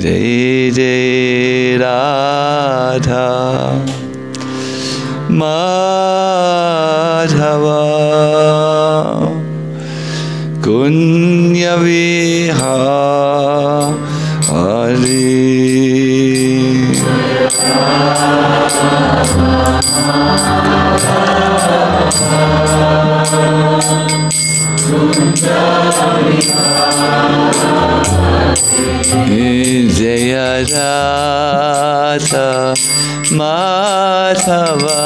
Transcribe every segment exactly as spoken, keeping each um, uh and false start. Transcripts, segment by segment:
Jai Jai Radha Madhava Kunya Vihari Jaya Radha Madhava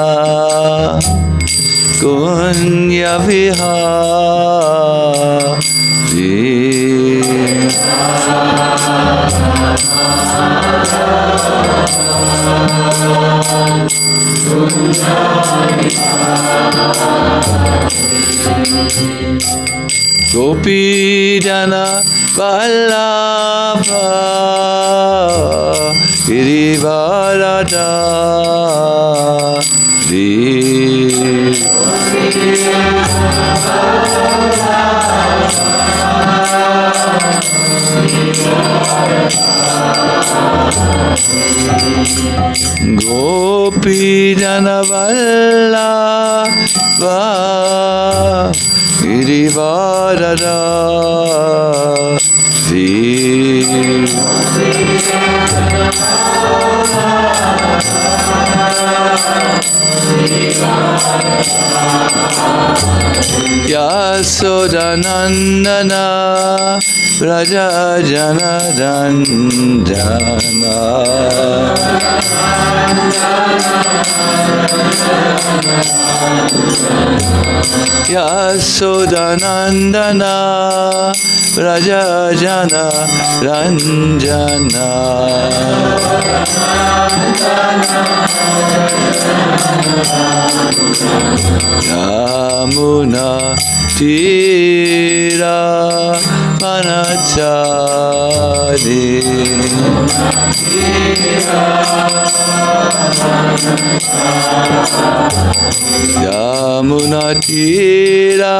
Kunya Vihari Gopi Jana Vallabha Girivaradari Gopi Jana Vallabha Girivaradari Yasodanandana Raja Jana Ranjana Yasodanandana Raja Jana Ranjana Yamuna Tira Manachari Yamuna Tira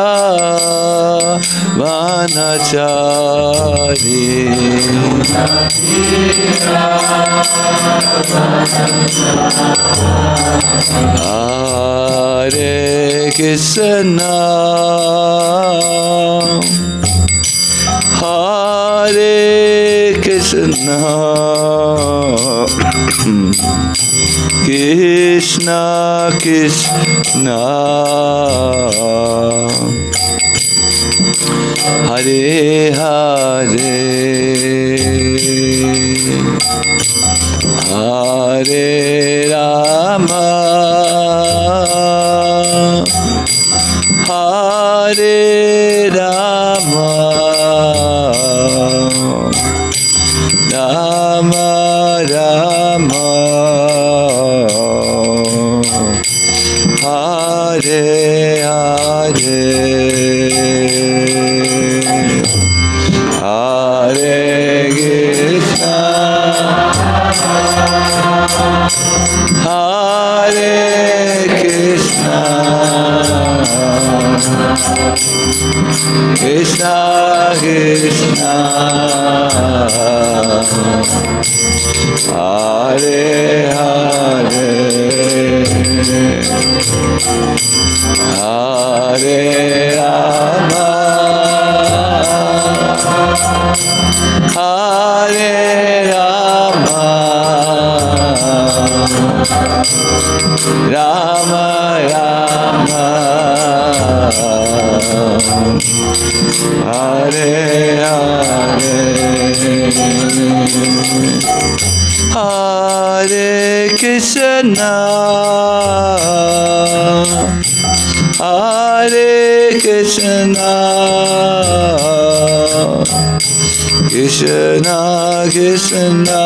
Manachari Hare Krishna Hare Krishna Krishna Krishna Hare Hare Hare Rama Hare Rama Rama Rama Hare Hare Hare Krishna Hare Krishna Krishna Krishna Hare Hare Hare Rama Hare Rama Rama Rama Hare Hare Hare Krishna Hare Krishna Krishna Krishna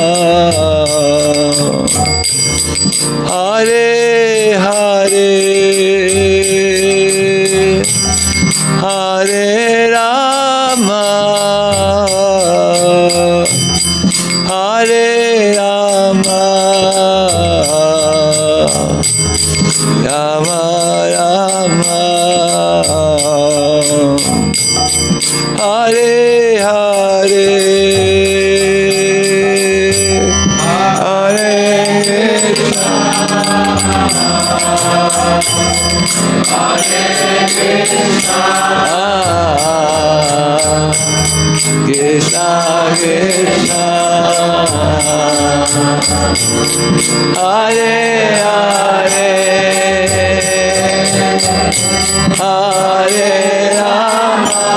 Hare Hare Hare Rama Hare Rama Rama Rama Hare Hare Krishna Krishna Hare Hare Hare Rama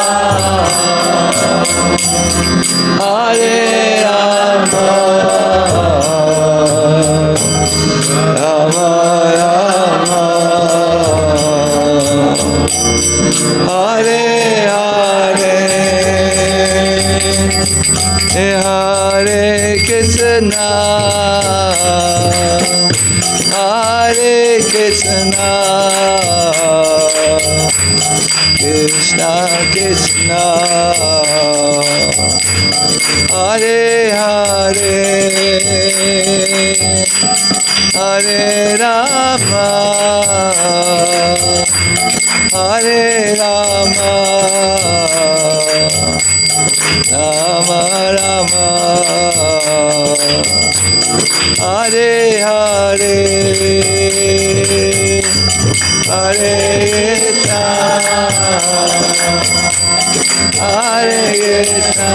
Hare Rama Rama Rama Hare Hare Hare Krishna Hare Krishna Krishna Krishna Hare Hare Hare Rama Hare Rama Rama Rama Hare Hare Hare Krishna Hare Krishna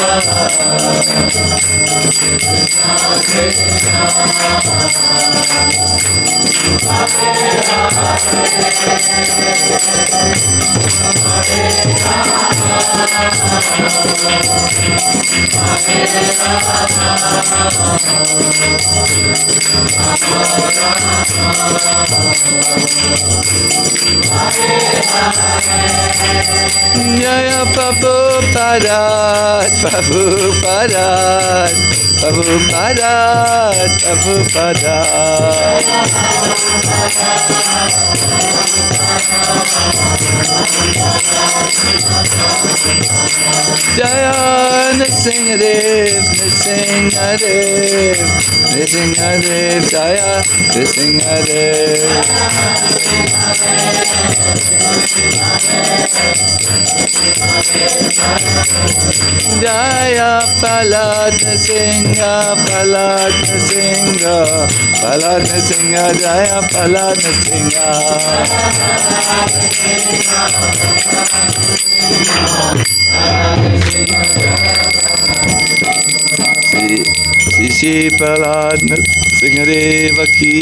Jaya Prabhupada, Prabhupada, Prabhupada, Prabhupada. Jaya Nrsingadev, Nrsingadev, Nrsingadev, Jaya Nrsingadev. Jaya Prahlad Nrsinga, Prahlad Nrsinga, Prahlad Nrsinga, Jaya Prahlad Nrsinga. Sri Sri Prahlad Nrsingadeva ki.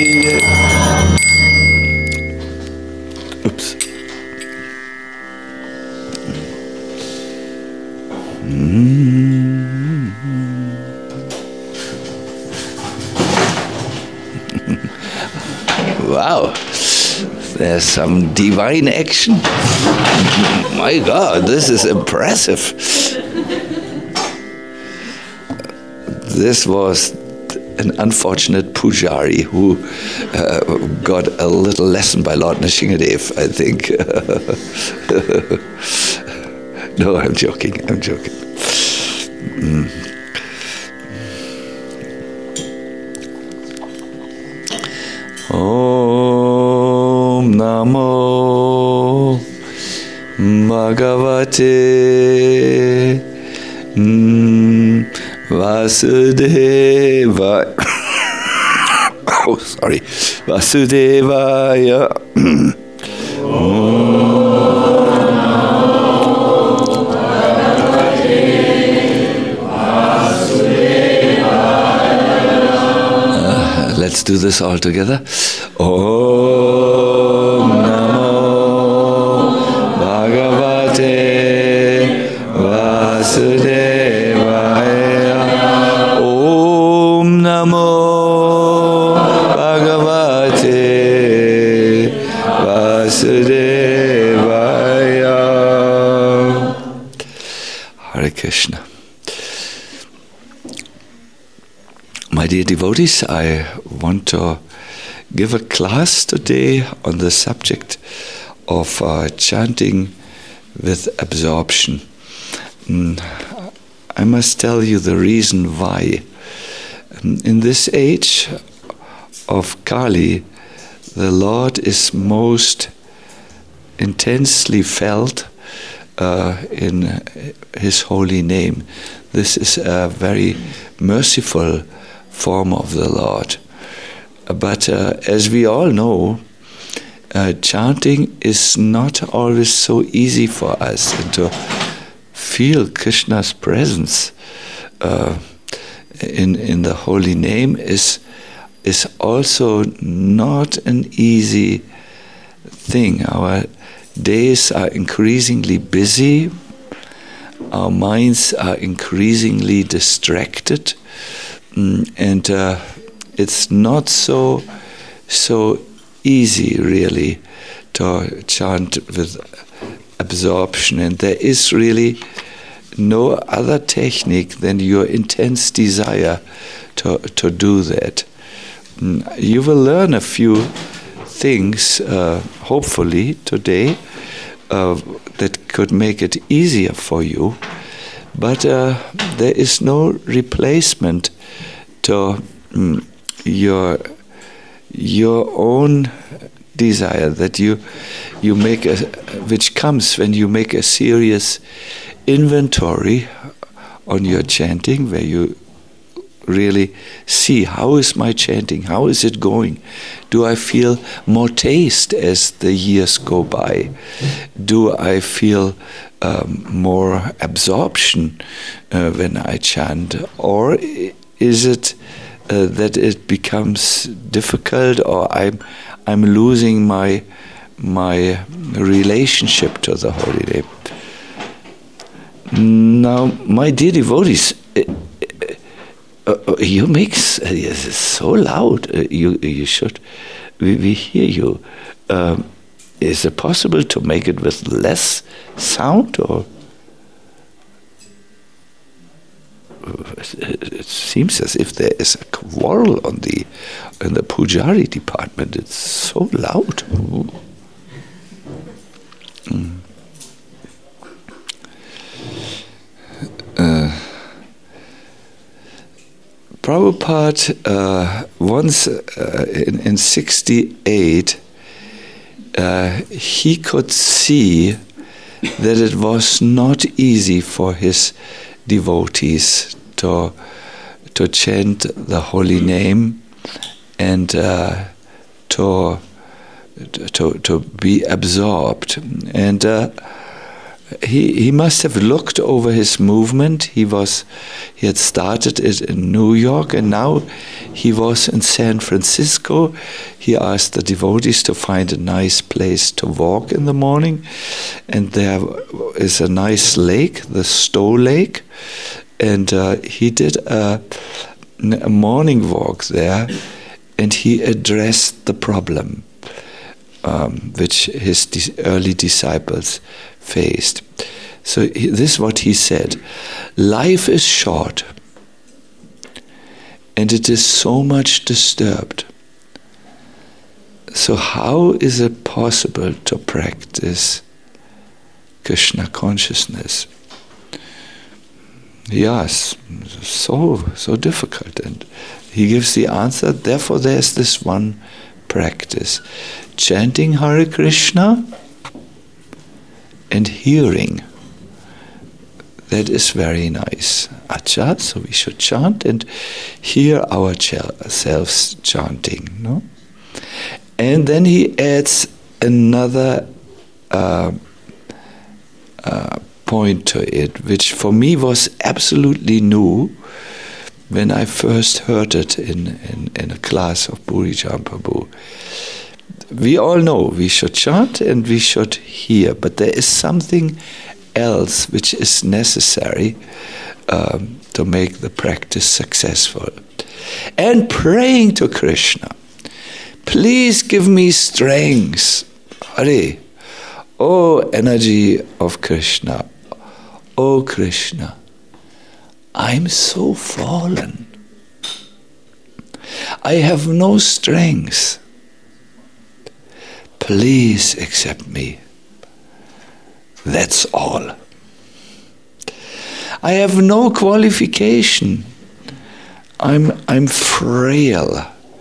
Oops. Wow, there's some divine action. My God, this is impressive. This was an unfortunate pujari who uh, got a little lesson by Lord Nrsingadev, I think. No, I'm joking, I'm joking. Mm. Om Namo Bhagavate mm, Vasudeva. Oh, sorry. Vasudevaya. Let's do this all together. Om Namo Bhagavate Vasudevaya. Om Namo Bhagavate Vasudevaya. Hare Krishna. My dear devotees, I want to give a class today on the subject of uh, chanting with absorption. Mm, I must tell you the reason why. In this age of Kali, the Lord is most intensely felt uh, in His holy name. This is a very merciful form of the Lord. But uh, as we all know, uh, chanting is not always so easy for us, and to feel Krishna's presence uh, in in the holy name is is also not an easy thing. Our days are increasingly busy. Our minds are increasingly distracted, mm, and uh, it's not so so easy really to chant with absorption. And there is really no other technique than your intense desire to to do that. Mm, you will learn a few things, uh, hopefully today, uh, that could make it easier for you, but uh, there is no replacement to mm, your your own desire that you you make a, which comes when you make a serious inventory on your chanting, where you really see, how is my chanting, how is it going? Do I feel more taste as the years go by? Do I feel um, more absorption uh, when I chant? Or is it uh, that it becomes difficult, or I'm I'm losing my my relationship to the holy name? Now, my dear devotees, Uh, you make uh, yes, it's so loud. Uh, you you should. We, we hear you. Um, is it possible to make it with less sound, or it seems as if there is a quarrel on the in the pujari department? It's so loud. Mm. Uh, Prabhupada uh, once uh, in, in sixty-eight, uh, he could see that it was not easy for his devotees to to chant the holy name and uh, to to to be absorbed. And uh, He he must have looked over his movement. He was he had started it in New York, and now he was in San Francisco. He asked the devotees to find a nice place to walk in the morning, and there is a nice lake, the Stowe Lake, and uh, he did a, a morning walk there, and he addressed the problem um, which his di- early disciples faced. So he, this is what he said: life is short, and it is so much disturbed. So how is it possible to practice Krishna consciousness? Yes, so so difficult. And he gives the answer. Therefore, there's this one practice: chanting Hare Krishna and hearing. That is very nice. Acha, so we should chant and hear ourselves chanting, no? And then he adds another uh, uh, point to it, which for me was absolutely new when I first heard it in, in, in a class of Burijan Prabhu. We all know we should chant and we should hear, but there is something else which is necessary um, to make the practice successful. And praying to Krishna, please give me strength. Hare, oh energy of Krishna, oh Krishna, I'm so fallen. I have no strength. Please accept me. That's all. I have no qualification. I'm I'm frail.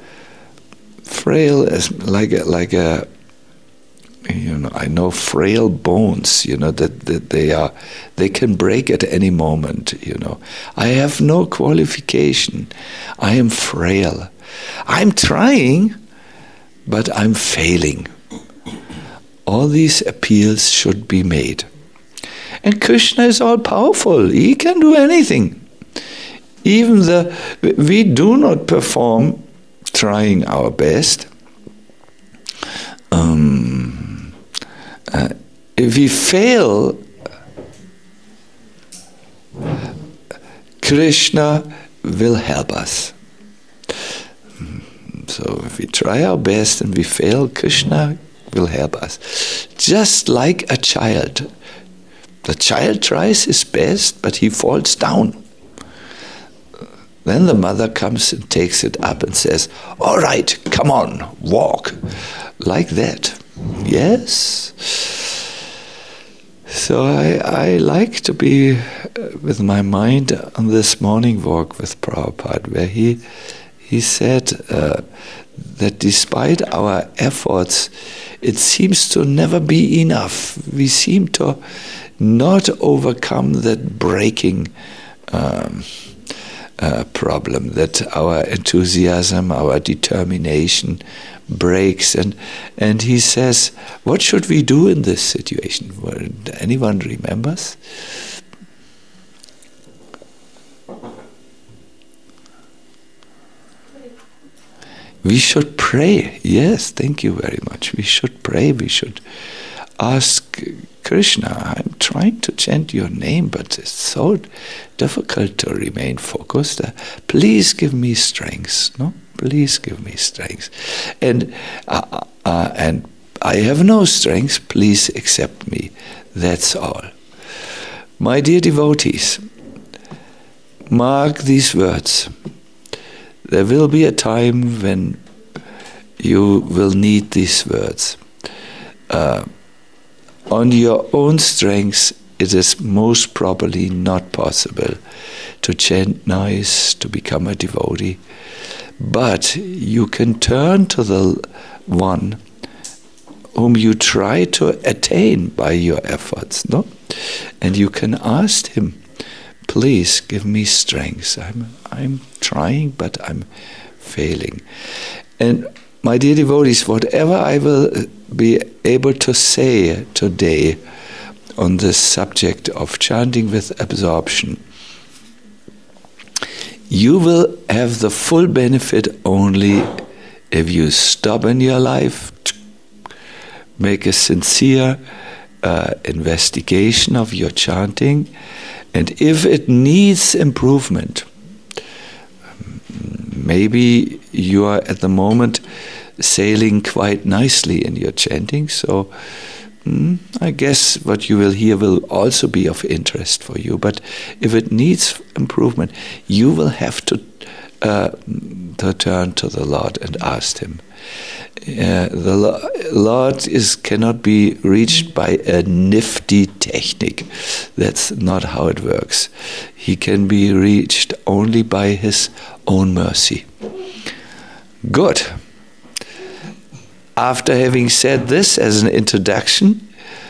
Frail as like a, like a you know I know frail bones. You know that, that they are they can break at any moment. You know I have no qualification. I am frail. I'm trying, but I'm failing. all these appeals should be made. And Krishna is all powerful. He can do anything. Even the we do not perform trying our best. Um, uh, if we fail, Krishna will help us. So if we try our best and we fail, Krishna will help us. Just like a child. The child tries his best, but he falls down. Then the mother comes and takes it up and says, all right, come on, walk. Like that. Yes. So I, I like to be with my mind on this morning walk with Prabhupada, where he he said uh, that despite our efforts, it seems to never be enough. We seem to not overcome that breaking um, uh, problem, that our enthusiasm, our determination breaks. And and he says, what should we do in this situation? Anyone remembers? We should pray. Yes, thank you very much. We should pray. We should ask Krishna, I'm trying to chant your name, but it's so difficult to remain focused. Uh, please give me strength. No, please give me strength. And uh, uh, and I have no strength. Please accept me. That's all. My dear devotees, mark these words. There will be a time when you will need these words. Uh, on your own strength, it is most probably not possible to chant nice, to become a devotee. But you can turn to the one whom you try to attain by your efforts, no? And you can ask him, please give me strength. I'm I'm trying, but I'm failing. And my dear devotees, whatever I will be able to say today on this subject of chanting with absorption, you will have the full benefit only if you stop in your life, make a sincere uh, investigation of your chanting, and if it needs improvement, maybe you are at the moment sailing quite nicely in your chanting, so mm, I guess what you will hear will also be of interest for you. But if it needs improvement, you will have to, uh, to turn to the Lord and ask Him. Uh, the Lord is cannot be reached by a nifty technique. That's not how it works. He can be reached only by His own mercy. Good. After having said this as an introduction,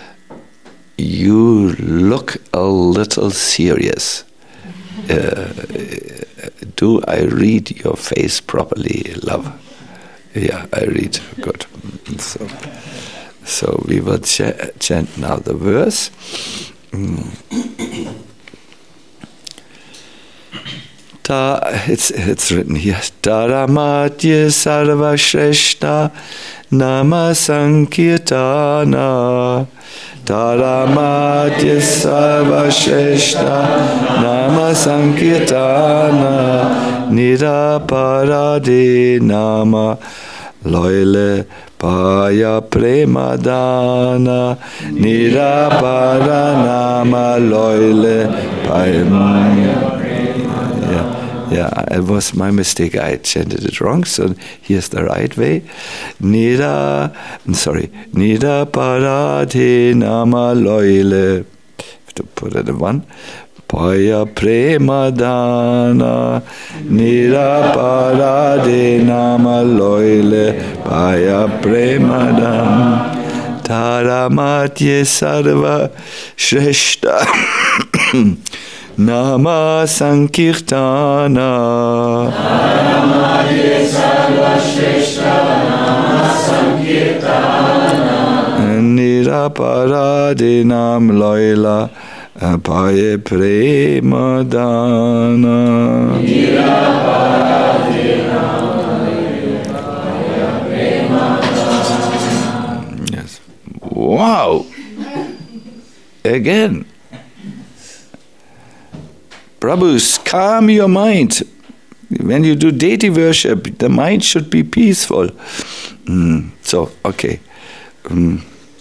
you look a little serious. Uh, do I read your face properly, love? Yeah, I read. Good. So, so we will ch- chant now the verse. Mm. Ta, it's it's written here. Taramatya sarva shreshta nama sankirtana. Taramatya sarva shreshta nama sankirtana. Niraparade nama loile paya premadana. Nirapara nama loile paya. Yeah, it was my mistake. I chanted it wrong, so here's the right way. Nira, I'm sorry. Nira parade nama loile. I have to put it in one. Paya premadana. Nira parade nama loile. Paya premadana. Taramatye sarva shreshta. Nama Sankirtana. Namaye Sarva Shrestha Nama Sankirtana. Niraparadinam loila apaye prema dana. Yes. Wow. Again. Prabhus, calm your mind. When you do deity worship, the mind should be peaceful. Mm. So, okay. Mm.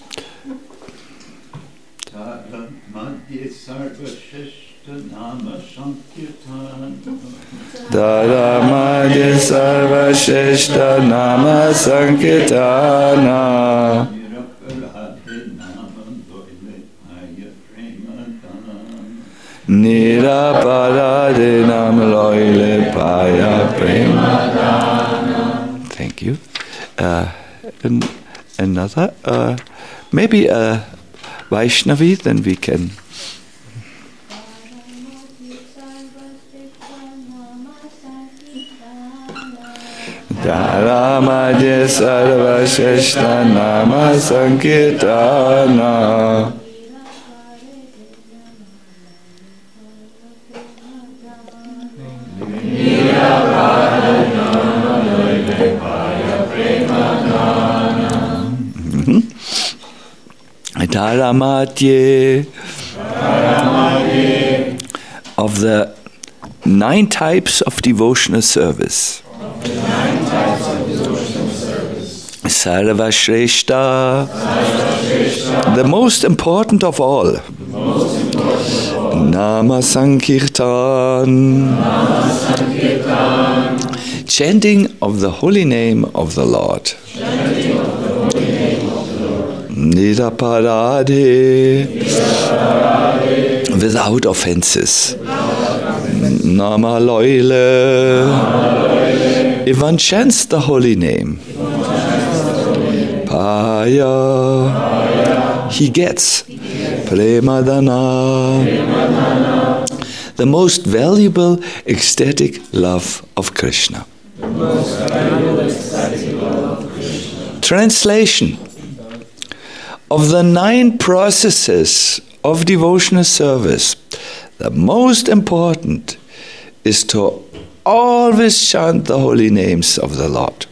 Dada Madhya Sarva Sheshta Nama Sankirtana. Niraparadinam loile paya premadana. Thank you. Uh, and another, uh, maybe a Vaishnavi, then we can. Dharamadya sarva sheshta nama sankirtana. Dharamadye. Of the nine types of devotional service. Sarva Shrestha, the most important of all. Nama Sankirtan, chanting of the holy name of the Lord. Niraparade, without offenses. Nama loile, if one chants the holy name. Paya, he gets. Premadana, the most valuable ecstatic love of Krishna. Translation. Of the nine processes of devotional service, the most important is to always chant the holy names of the Lord.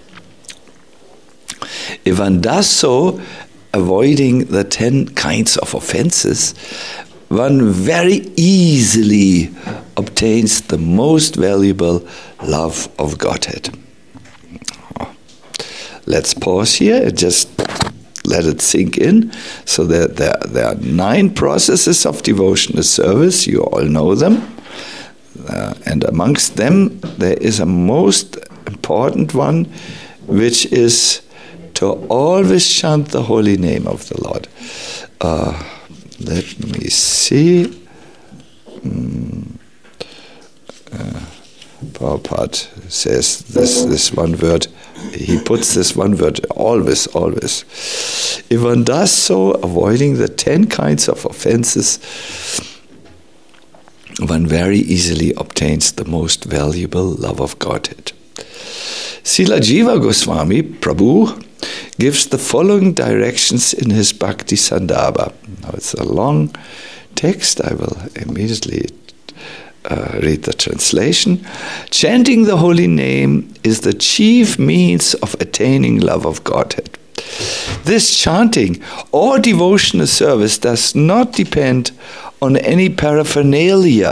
If one does so, avoiding the ten kinds of offenses, one very easily obtains the most valuable love of Godhead. Let's pause here and just let it sink in. So there, there, there are nine processes of devotional service. You all know them. Uh, and amongst them, there is a most important one, which is to always chant the holy name of the Lord. Uh, let me see. Mm. Uh, Prabhupada says this, this one word. He puts this one word, always, always. If one does so, avoiding the ten kinds of offenses, one very easily obtains the most valuable love of Godhead. Srila Jiva Goswami, Prabhu, gives the following directions in his Bhakti Sandarbha. Now it's a long text. I will immediately uh, read the translation. Chanting the holy name is the chief means of attaining love of Godhead. This chanting or devotional service does not depend on any paraphernalia,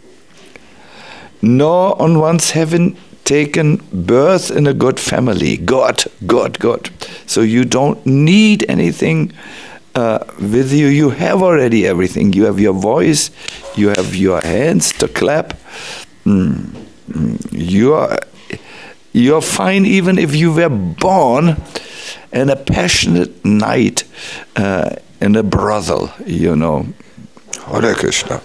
nor on one's having taken birth in a good family. God, God, God. So you don't need anything uh, with you. You have already everything. You have your voice. You have your hands to clap. Mm. You are, you're fine even if you were born in a passionate night uh, in a brothel, you know. Hare Krishna.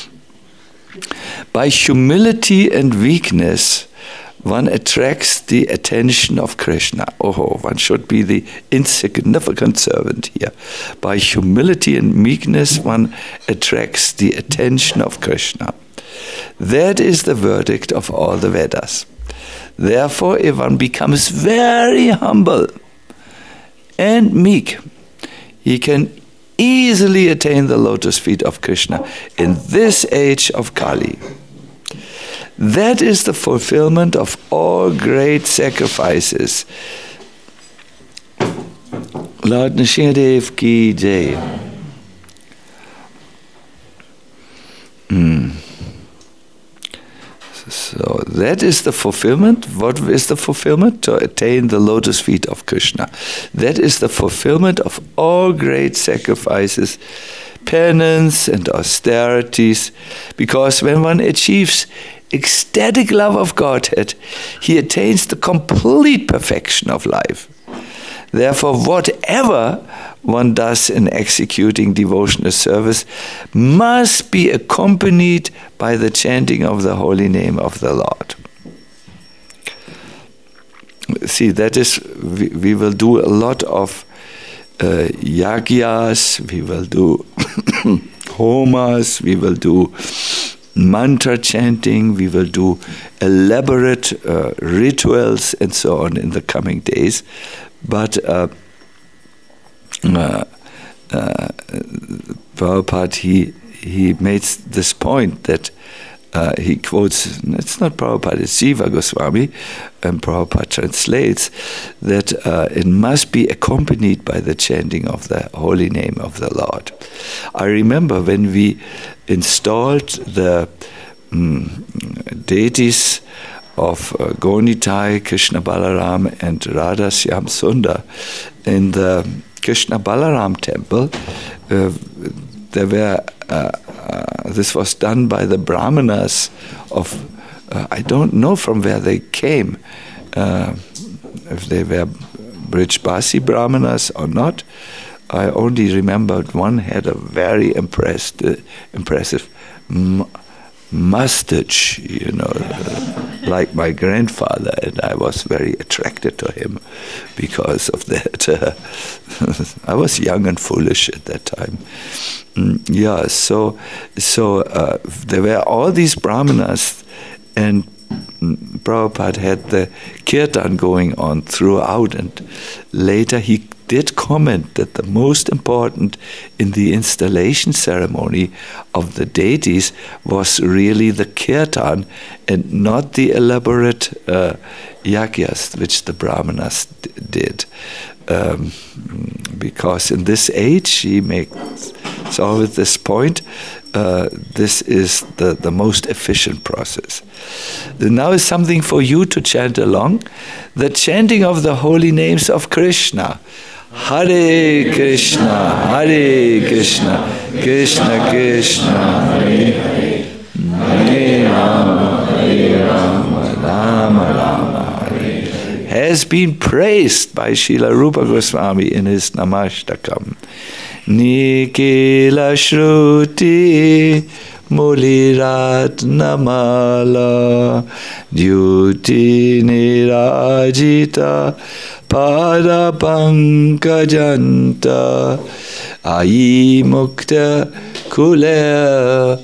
By humility and weakness, one attracts the attention of Krishna. Oh, one should be the insignificant servant here. By humility and meekness, one attracts the attention of Krishna. That is the verdict of all the Vedas. Therefore, if one becomes very humble and meek, he can easily attain the lotus feet of Krishna in this age of Kali. That is the fulfillment of all great sacrifices. Lord Nrsimhadev ki jai. Mm. So that is the fulfillment. What is the fulfillment? To attain the lotus feet of Krishna. That is the fulfillment of all great sacrifices, penance and austerities, because when one achieves ecstatic love of Godhead, he attains the complete perfection of life. Therefore, whatever one does in executing devotional service must be accompanied by the chanting of the holy name of the Lord. See, that is, we, we will do a lot of uh, yagyas, we will do homas, we will do mantra chanting, we will do elaborate uh, rituals and so on in the coming days. But uh, uh, uh, Prabhupada, he, he makes this point that uh, he quotes, it's not Prabhupada, it's Jiva Goswami, and Prabhupada translates that uh, it must be accompanied by the chanting of the holy name of the Lord. I remember when we installed the um, deities of uh, Gonitai, Krishna Balaram and Radha Shyam Sundar in the Krishna Balaram temple. Uh, there were uh, uh, this was done by the Brahmanas of uh, I don't know from where they came, uh, if they were Brijbasi Brahmanas or not. I only remembered one had a very impressed, uh, impressive m- mustache, you know, uh, like my grandfather, and I was very attracted to him because of that. Uh, I was young and foolish at that time. Mm, yeah, so so uh, there were all these brahmanas, and Prabhupada had the kirtan going on throughout, and later he did comment that the most important in the installation ceremony of the deities was really the kirtan and not the elaborate uh, yagyas which the brahmanas d- did. Um, because in this age, he makes always this point, uh, this is the, the most efficient process. Now is something for you to chant along, the chanting of the holy names of Krishna. Hare Krishna, Hare Krishna, Krishna Krishna, Hare Hare, Hare Rama, Hare Rama, Rama Rama, Hare Hare, has been praised by Srila Rupa Goswami in his Namashtakam. Nikila Shruti Mulirat Namala Dyuti Nirajita Pada Pankajanta Ayi Mukta Kule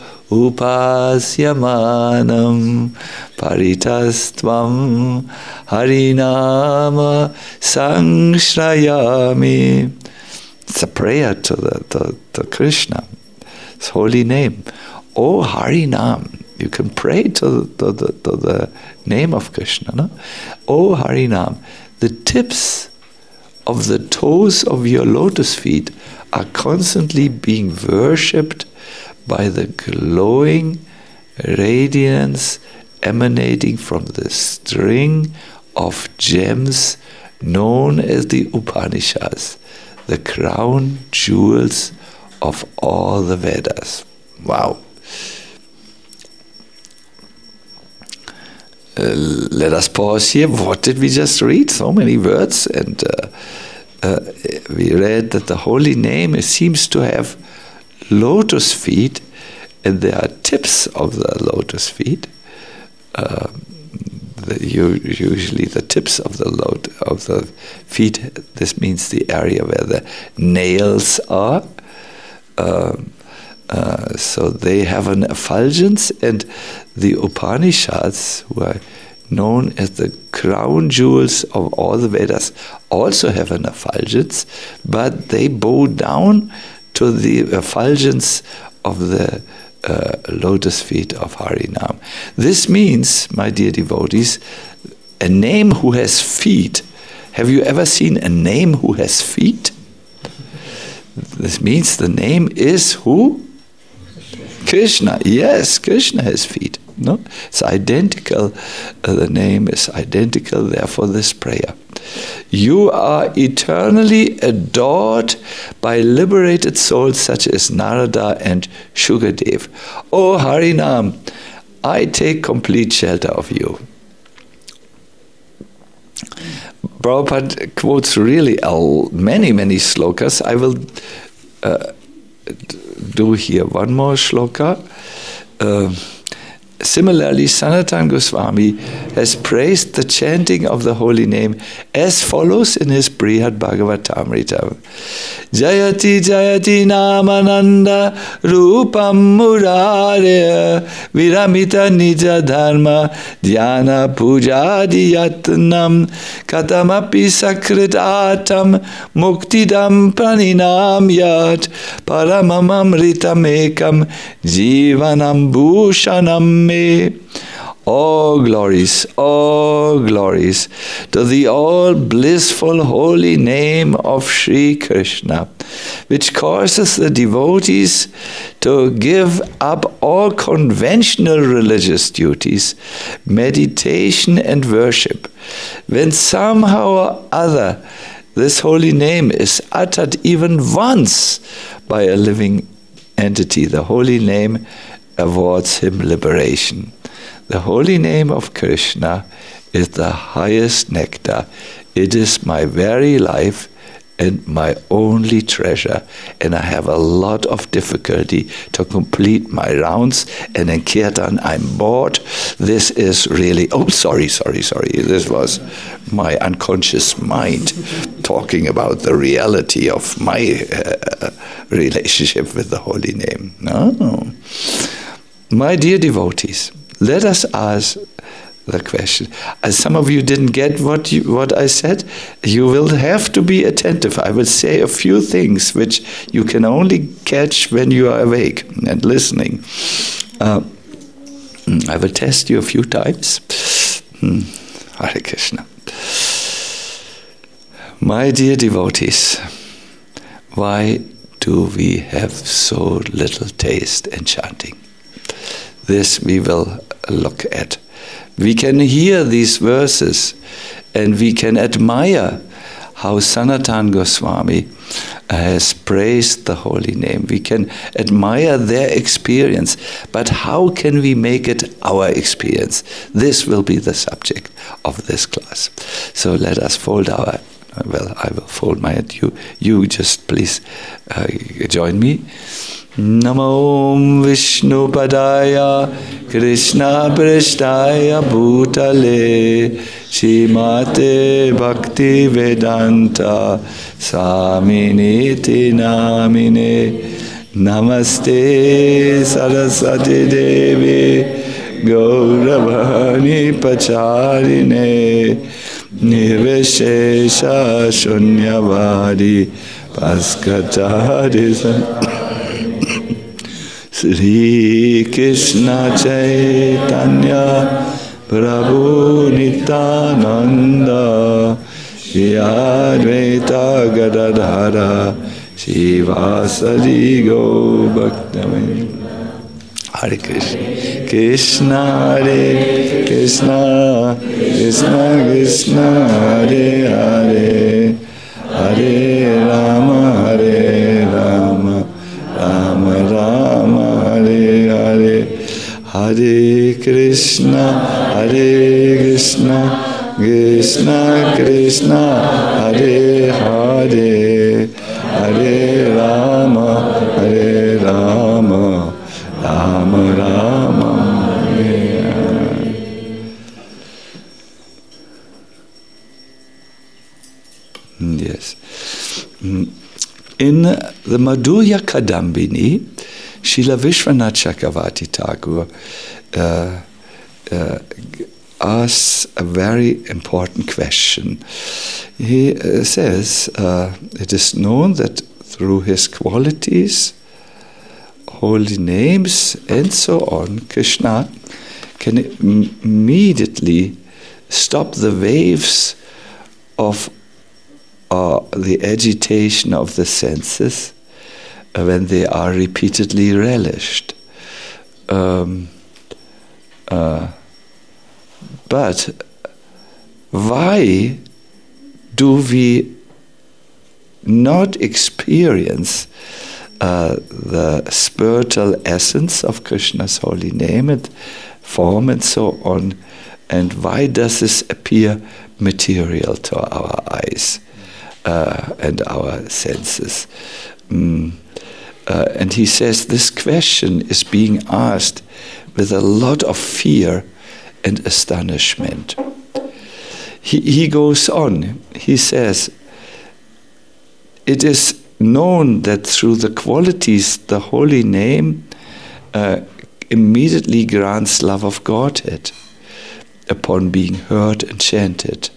Upasyamanam Paritastvam Harinama Sangshrayami. It's a prayer to the to, to Krishna, His holy name. Oh Harinam. You can pray to, to, the, to the name of Krishna. No? Oh Harinam. The tips of the toes of your lotus feet are constantly being worshipped by the glowing radiance emanating from the string of gems known as the Upanishads, the crown jewels of all the Vedas. Wow. Uh, let us pause here. What did we just read? So many words. And uh, uh, we read that the holy name it seems to have lotus feet, and there are tips of the lotus feet. Uh, the, usually the tips of the lot, of the feet, this means the area where the nails are. Uh, Uh, so they have an effulgence, and the Upanishads, who are known as the crown jewels of all the Vedas, also have an effulgence, but they bow down to the effulgence of the uh, lotus feet of Harinam. This means, my dear devotees, a name who has feet. Have you ever seen a name who has feet? This means the name is who? Krishna. Yes, Krishna has feet. No, it's identical. Uh, the name is identical. Therefore, this prayer. You are eternally adored by liberated souls such as Narada and Shukadev. O Harinam, I take complete shelter of you. Prabhupada quotes really many, many slokas. I will uh, do here one more shloka. Uh, Similarly, Sanatana Goswami has praised the chanting of the holy name as follows in his Brihad Bhagavatamrita. Jayati Jayati Namananda Rupam Murare Viramita Nija Dharma Dhyana Pujadi Yatnam Katamapi Sakritatam Muktidam Praninam Yat Paramamamritamekam Jivanam Bhushanam. All glories, all glories to the all blissful holy name of Sri Krishna, which causes the devotees to give up all conventional religious duties, meditation and worship. When somehow or other this holy name is uttered even once by a living entity, the holy name awards him liberation. The holy name of Krishna is the highest nectar. It is my very life and my only treasure. And I have a lot of difficulty to complete my rounds. And in Kirtan, I'm bored. This is really, oh, sorry, sorry, sorry. This was my unconscious mind talking about the reality of my uh, relationship with the holy name. No. My dear devotees, let us ask the question. As some of you didn't get what you, what I said, you will have to be attentive. I will say a few things which you can only catch when you are awake and listening. Uh, I will test you a few times. Hmm. Hare Krishna. My dear devotees, why do we have so little taste in chanting? This we will look at. We can hear these verses and we can admire how Sanatana Goswami has praised the holy name. We can admire their experience, but how can we make it our experience? This will be the subject of this class. So let us fold our, well, I will fold my hand. You, you just please uh, join me. Namo Vishnu Padaya Krishna Prasthaya Bhutale Shrimate Bhakti Vedanta Swaminiti Namine Namaste Saraswati Devi Gauravani Pacharine Nirvishesha Shunyavadi Paskachari Sri Krishna Chaitanya Prabhu Nityananda Shri Advaita Gadadhara Shivasari Go Bhaktamin. Hare Krishna Krishna Hare Krishna Krishna Krishna Hare Hare Hare Rama Hare Rama Rama Rama Hare Hare Hare Krishna Hare Krishna Krishna Krishna Hare Hare Hare Rama Hare Rama Rama Rama Hare Hare. Yes. In the Madhurya Kadambini, Srila Vishwanath Chakravarti Thakur uh, uh, asks a very important question. He uh, says, uh, it is known that through his qualities, holy names, and so on, Krishna can im- immediately stop the waves of uh, the agitation of the senses uh, when they are repeatedly relished. Um, uh, but why do we not experience uh, the spiritual essence of Krishna's holy name and form and so on, and why does this appear material to our eyes uh, and our senses? Mm. Uh, and he says this question is being asked with a lot of fear and astonishment. He, he goes on, he says, it is known that through the qualities the holy name uh, immediately grants love of Godhead upon being heard and chanted.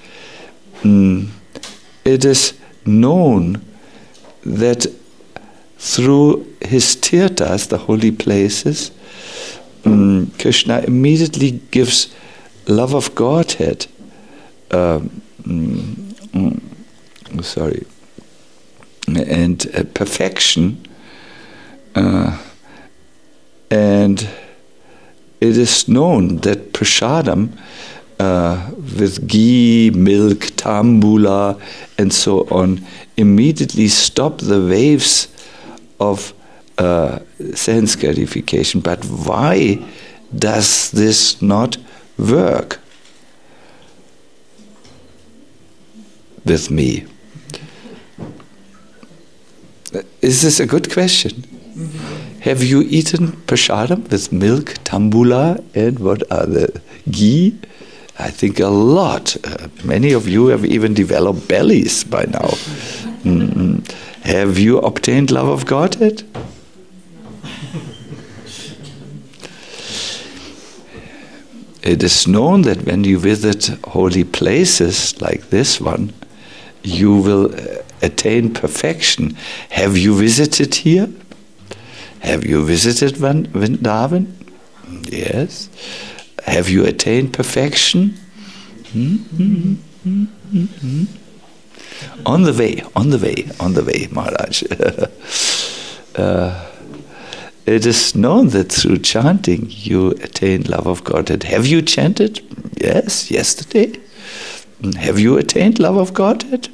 Mm. It is known that through his tirthas, the holy places, um, Krishna immediately gives love of Godhead. Um, mm, mm, sorry. And uh, perfection, uh, and it is known that prasadam uh, with ghee, milk, tambula, and so on immediately stop the waves of uh, sense gratification. But why does this not work with me? Is this a good question? Mm-hmm. Have you eaten prasadam with milk, tambula, and what are the ghee? I think a lot. Uh, many of you have even developed bellies by now. Mm-hmm. Have you obtained love of Godhead? It is known that when you visit holy places like this one, you will uh, attain perfection. Have you visited here? Have you visited Vrindavan? Yes. Have you attained perfection? Mm-hmm. Mm-hmm. On the way, on the way, on the way, Maharaj. uh, it is known that through chanting you attain love of Godhead. Have you chanted? Yes, yesterday. Have you attained love of Godhead?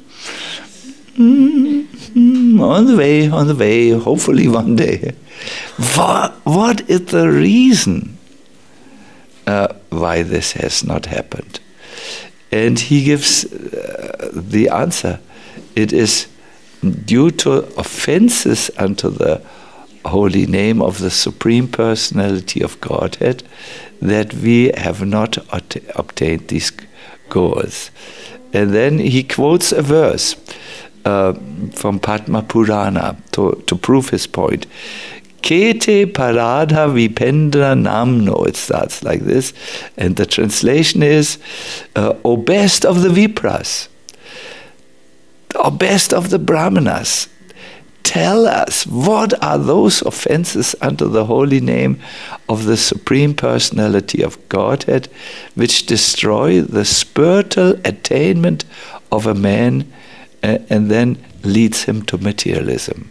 Mm-hmm. On the way, on the way, hopefully one day. What, what is the reason uh, why this has not happened? And he gives uh, the answer. It is due to offenses unto the holy name of the Supreme Personality of Godhead that we have not ot- obtained these goals. And then he quotes a verse uh, from Padma Purana to, to prove his point. Kete paradha vipendra namno, it starts like this, and the translation is, uh, O best of the Vipras, O best of the Brahmanas, tell us what are those offenses unto the holy name of the Supreme Personality of Godhead which destroy the spiritual attainment of a man uh, and then leads him to materialism.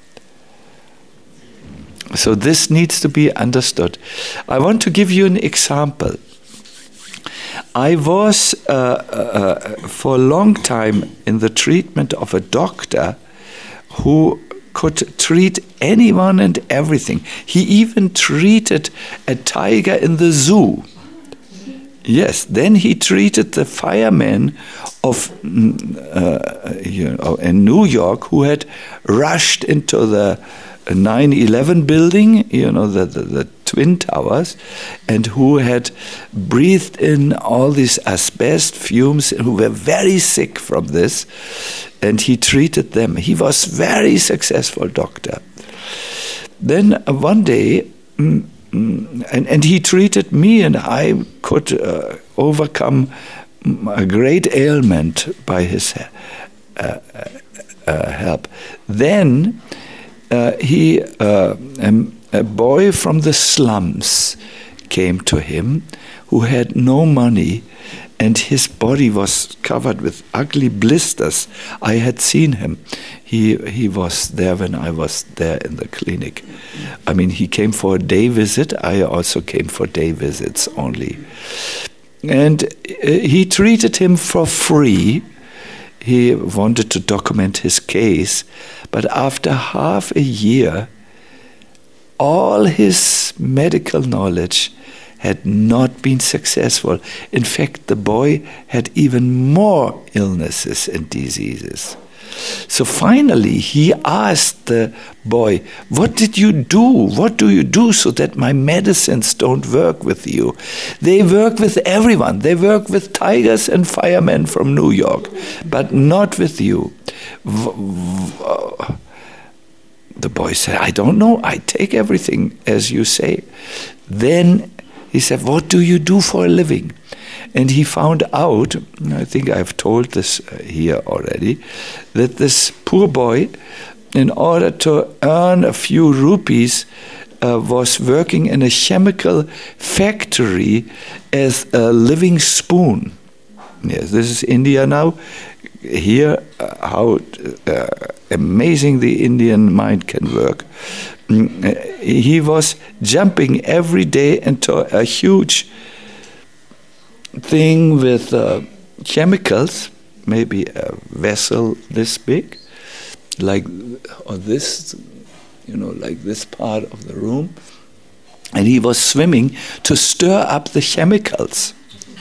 So this needs to be understood. I want to give you an example. I was uh, uh, for a long time in the treatment of a doctor who could treat anyone and everything. He even treated a tiger in the zoo. Yes, then he treated the fireman of uh, you know, in New York who had rushed into the nine eleven building, you know, the, the, the Twin Towers, and who had breathed in all these asbestos fumes, who were very sick from this, and he treated them. He was very successful doctor. Then uh, one day, mm, and, and he treated me, and I could uh, overcome a great ailment by his uh, uh, help. Then uh, he, uh, um, a boy from the slums came to him who had no money, and his body was covered with ugly blisters. I had seen him. He he was there when I was there in the clinic. I mean, he came for a day visit. I also came for day visits only. And he treated him for free. He wanted to document his case. But after half a year, all his medical knowledge had not been successful. In fact, the boy had even more illnesses and diseases. So finally, he asked the boy, what did you do? What do you do so that my medicines don't work with you? They work with everyone. They work with tigers and firemen from New York, but not with you. The boy said, I don't know. I take everything as you say. Then he said, what do you do for a living? And he found out, I think I've told this here already, that this poor boy, in order to earn a few rupees, uh, was working in a chemical factory as a living spoon. Yes, this is India now. Here, uh, how uh, amazing the Indian mind can work. Mm, he was jumping every day into a huge thing with uh, chemicals, maybe a vessel this big, like or this, you know, like this part of the room, and he was swimming to stir up the chemicals.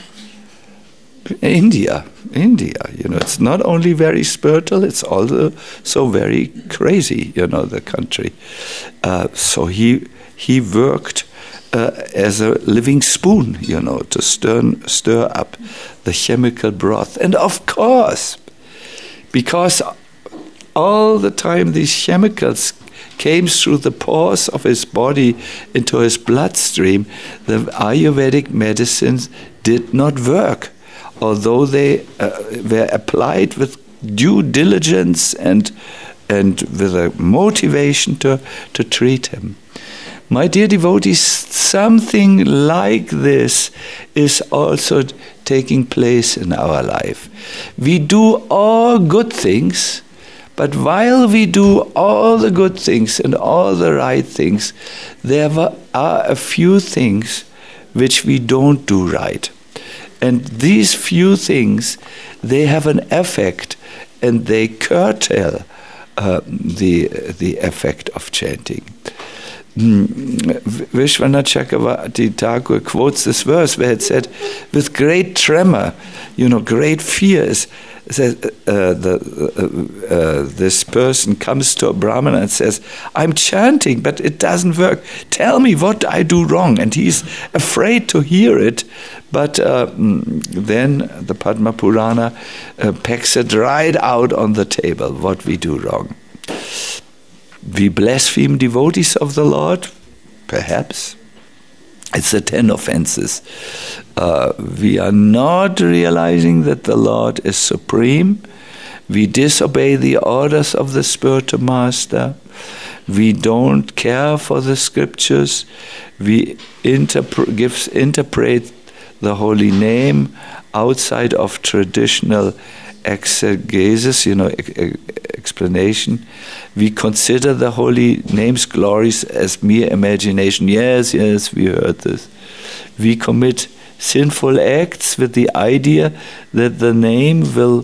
India, India, you know, it's not only very spiritual, it's also so very crazy, you know, the country. Uh, so he he worked uh, as a living spoon, you know, to stir, stir up the chemical broth. And of course, because all the time these chemicals came through the pores of his body into his bloodstream, the Ayurvedic medicines did not work, although they uh, were applied with due diligence and and with a motivation to, to treat him. My dear devotees, something like this is also taking place in our life. We do all good things, but while we do all the good things and all the right things, there are a few things which we don't do right. And these few things, they have an effect, and they curtail uh, the the effect of chanting. Vishwanath Chakravarti Thakur quotes this verse where it said, with great tremor, you know, great fears, says, uh, the, uh, uh, this person comes to a Brahmana and says, I'm chanting, but it doesn't work. Tell me what I do wrong. And he's afraid to hear it. But uh, then the Padma Purana uh, packs it right out on the table, what we do wrong. We blaspheme devotees of the Lord? Perhaps. It's the ten offenses. Uh, we are not realizing that the Lord is supreme. We disobey the orders of the spiritual master. We don't care for the scriptures. We interpre- gives, interpret the holy name outside of traditional exegesis, you know, e- explanation. We consider the holy name's glories as mere imagination. Yes, yes, we heard this. We commit sinful acts with the idea that the name will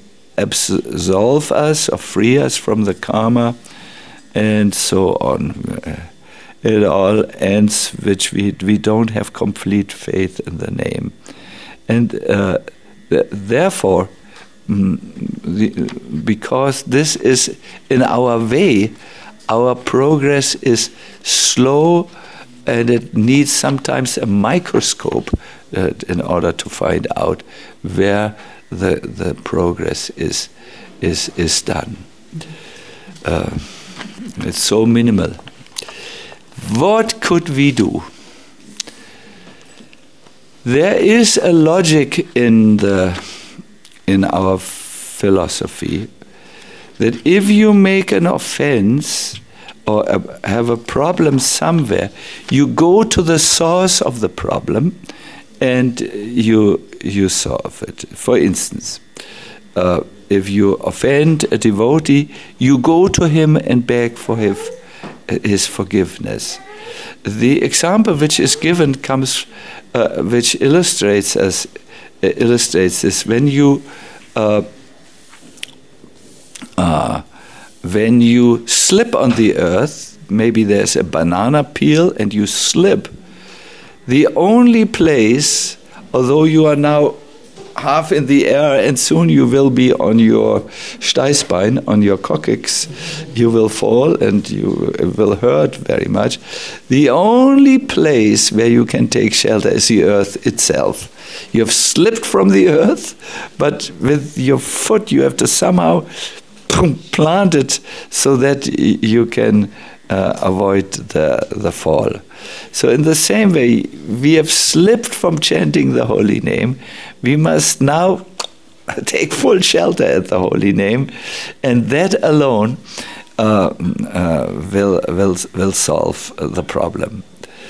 absolve us or free us from the karma, and so on. It all ends, which we we don't have complete faith in the name, and uh, th- therefore. Mm, the, because this is in our way, our progress is slow, and it needs sometimes a microscope uh, in order to find out where the the progress is is is done. Uh, it's so minimal. What could we do? There is a logic in the in our philosophy that if you make an offense or a, have a problem somewhere, you go to the source of the problem and you you solve it. For instance, uh, if you offend a devotee, you go to him and beg for his, his forgiveness. The example which is given comes, uh, which illustrates as uh, illustrates this. When you uh, uh, when you slip on the earth, maybe there's a banana peel and you slip. The only place, although you are now half in the air and soon you will be on your Steißbein, on your coccyx, you will fall and you will hurt very much. The only place where you can take shelter is the earth itself. You have slipped from the earth, but with your foot you have to somehow plant it so that you can uh, avoid the, the fall. So in the same way, we have slipped from chanting the holy name. We must now take full shelter at the holy name, and that alone uh, uh, will, will, will solve the problem.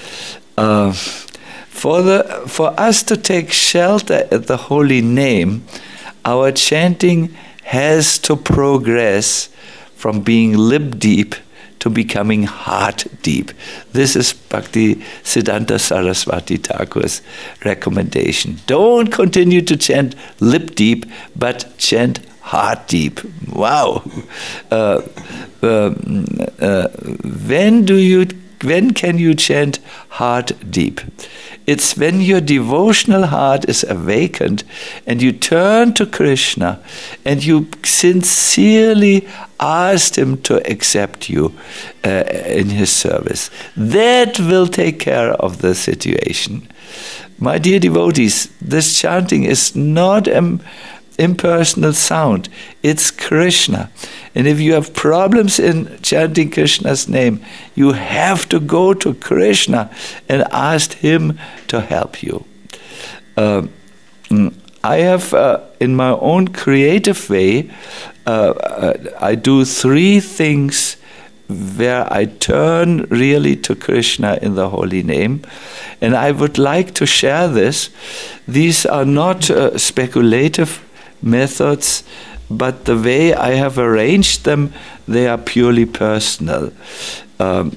Uh, for, the, for us to take shelter at the holy name, our chanting has to progress from being lip deep to becoming heart deep. This is Bhakti Siddhanta Saraswati Thakur's recommendation. Don't continue to chant lip deep, but chant heart deep. Wow. Uh, uh, uh, when do you? When can you chant heart deep? It's when your devotional heart is awakened and you turn to Krishna and you sincerely ask him to accept you uh, in his service. That will take care of the situation. My dear devotees, this chanting is not an impersonal sound. It's Krishna. And if you have problems in chanting Krishna's name, you have to go to Krishna and ask him to help you. Uh, I have, uh, in my own creative way, uh, uh, I do three things where I turn really to Krishna in the holy name. And I would like to share this. These are not uh, speculative methods, but the way I have arranged them, they are purely personal. Um,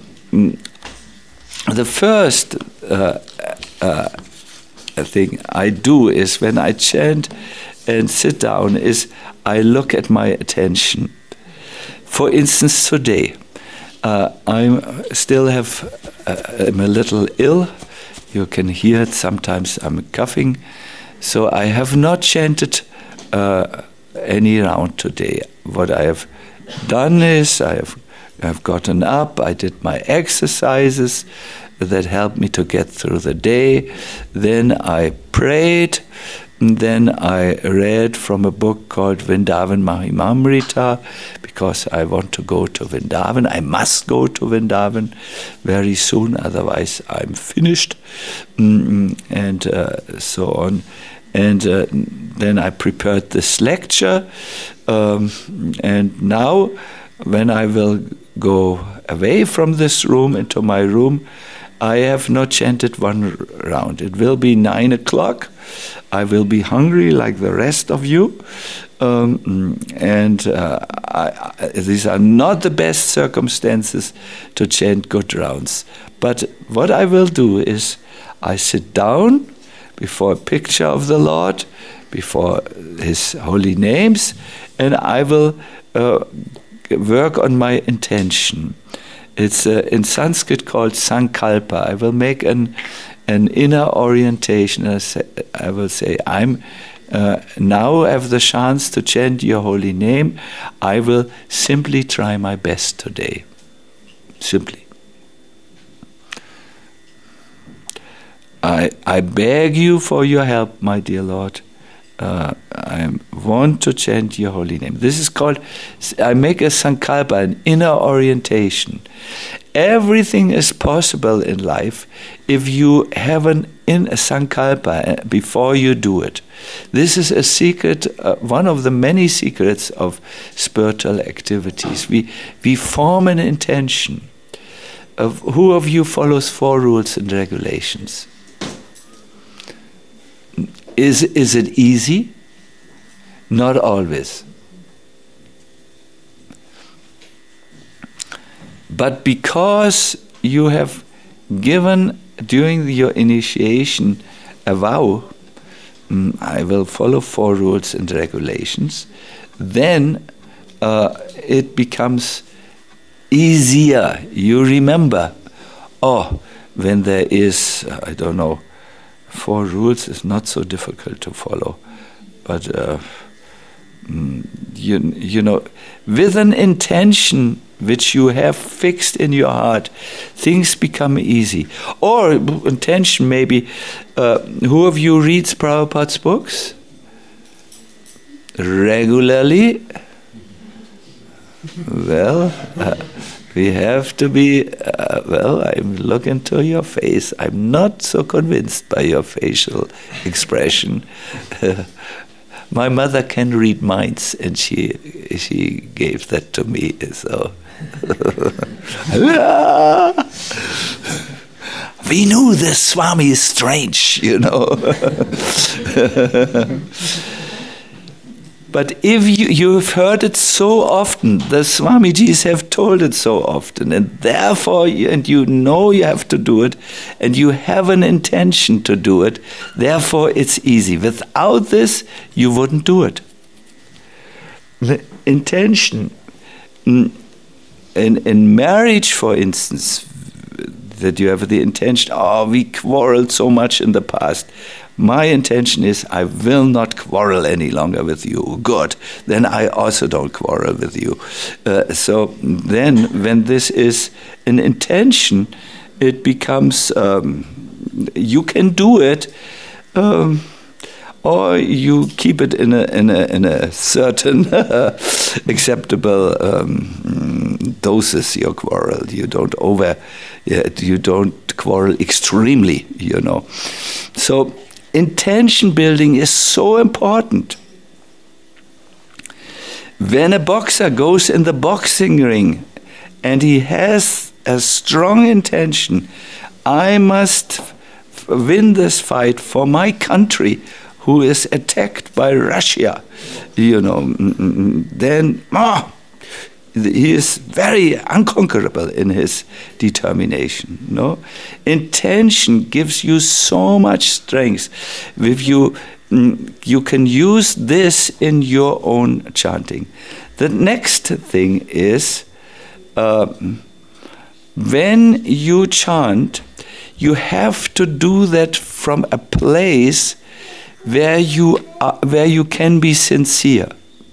the first uh, uh, thing I do is when I chant and sit down is I look at my attention. For instance, today, uh, I still have, uh, I'm a little ill. You can hear it, sometimes I'm coughing. So I have not chanted uh, any round today. What I have done is I have I've gotten up, I did my exercises that helped me to get through the day. Then I prayed. Then I read from a book called Vrindavan Mahimamrita because I want to go to Vrindavan. I must go to Vrindavan very soon, otherwise I'm finished, mm, and uh, so on. And uh, then I prepared this lecture, um, and now when I will go away from this room into my room, I have not chanted one round. It will be nine o'clock. I will be hungry like the rest of you. Um, and uh, I, I, these are not the best circumstances to chant good rounds. But what I will do is I sit down before a picture of the Lord, before his holy names, and I will uh, work on my intention. It's uh, in Sanskrit called sankalpa. I will make an an inner orientation. I, say, I will say, I'm uh, now have the chance to chant your holy name. I will simply try my best today. Simply. I, I beg you for your help, my dear Lord. uh, I want to chant your holy name. This is called, I make a sankalpa, an inner orientation. Everything is possible in life if you have an in a sankalpa before you do it. This is a secret, uh, one of the many secrets of spiritual activities. We we form an intention. Of who of you follows four rules and regulations? Is is it easy? Not always. But because you have given during your initiation a vow, mm, I will follow four rules and regulations, then uh, it becomes easier. You remember, oh, when there is, uh, I don't know, four rules is not so difficult to follow, but uh, mm, you you know, with an intention which you have fixed in your heart, things become easy. Or intention maybe, uh, who of you reads Prabhupada's books regularly? Well, uh, we have to be, uh, well, I'm looking to your face. I'm not so convinced by your facial expression. My mother can read minds, and she she gave that to me, so... We knew this Swami is strange, you know. But if you, you've heard it so often, the Swamijis have told it so often, and therefore, you, and you know you have to do it, and you have an intention to do it, therefore it's easy. Without this, you wouldn't do it. The intention, in, in marriage, for instance, that you have the intention, oh, we quarreled so much in the past. My intention is I will not quarrel any longer with you. Good. Then I also don't quarrel with you. Uh, so then when this is an intention, it becomes, um, you can do it, um, or you keep it in a in a in a certain acceptable um, doses. Your quarrel, you don't over, you don't quarrel extremely. You know, so intention building is so important. When a boxer goes in the boxing ring and he has a strong intention, I must f- win this fight for my country, who is attacked by Russia, you know, then oh, he is very unconquerable in his determination. No, intention gives you so much strength. If you you can use this in your own chanting. The next thing is uh, when you chant, you have to do that from a place where you are, where you can be sincere.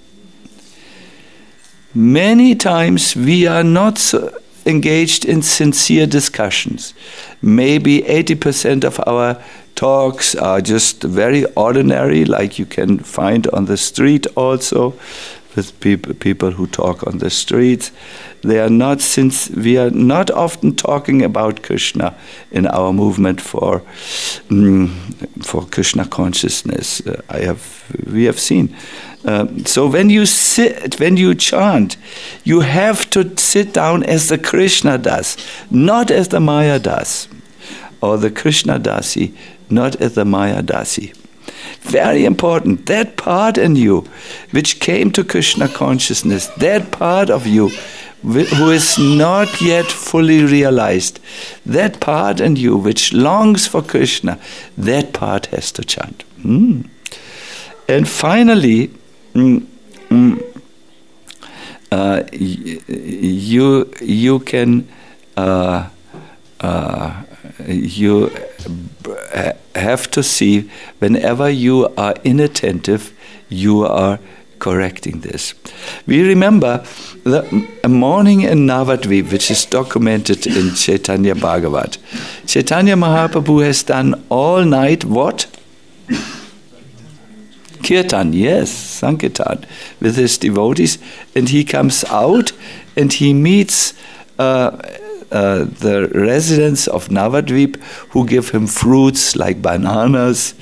Many times we are not so engaged in sincere discussions. Maybe eighty percent of our talks are just very ordinary, like you can find on the street also, with people people who talk on the streets. They are not, since we are not often talking about Krishna in our movement for um, for Krishna consciousness. Uh, I have we have seen. Uh, so when you sit, when you chant, you have to sit down as the Krishna does, not as the Maya does, or the Krishna Dasi, not as the Maya Dasi. Very important. That part in you, which came to Krishna consciousness, that part of you, who is not yet fully realized, that part in you which longs for Krishna, that part has to chant. Mm. And finally, mm, mm, uh, y- you you can uh, uh, you have to see whenever you are inattentive, you are correcting this. We remember the morning in Navadvip, which is documented in Chaitanya Bhagavat. Chaitanya Mahaprabhu has done all night what? Kirtan, yes, Sankirtan, with his devotees. And he comes out and he meets uh, uh, the residents of Navadvip who give him fruits like bananas,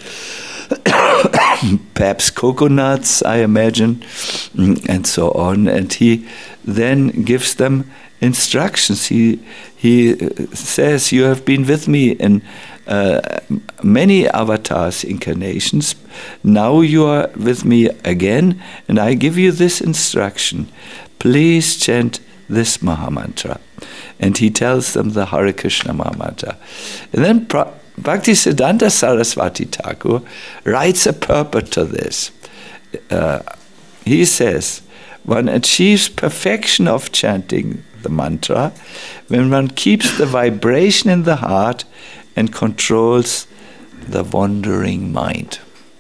perhaps coconuts, I imagine, and so on. And he then gives them instructions. He he says, "You have been with me in uh, many avatars, incarnations. Now you are with me again, and I give you this instruction. Please chant this Mahamantra." And he tells them the Hare Krishna Mahamantra. And then pra- Bhaktisiddhanta Saraswati Thakur writes a purport to this. Uh, he says, one achieves perfection of chanting the mantra when one keeps the vibration in the heart and controls the wandering mind.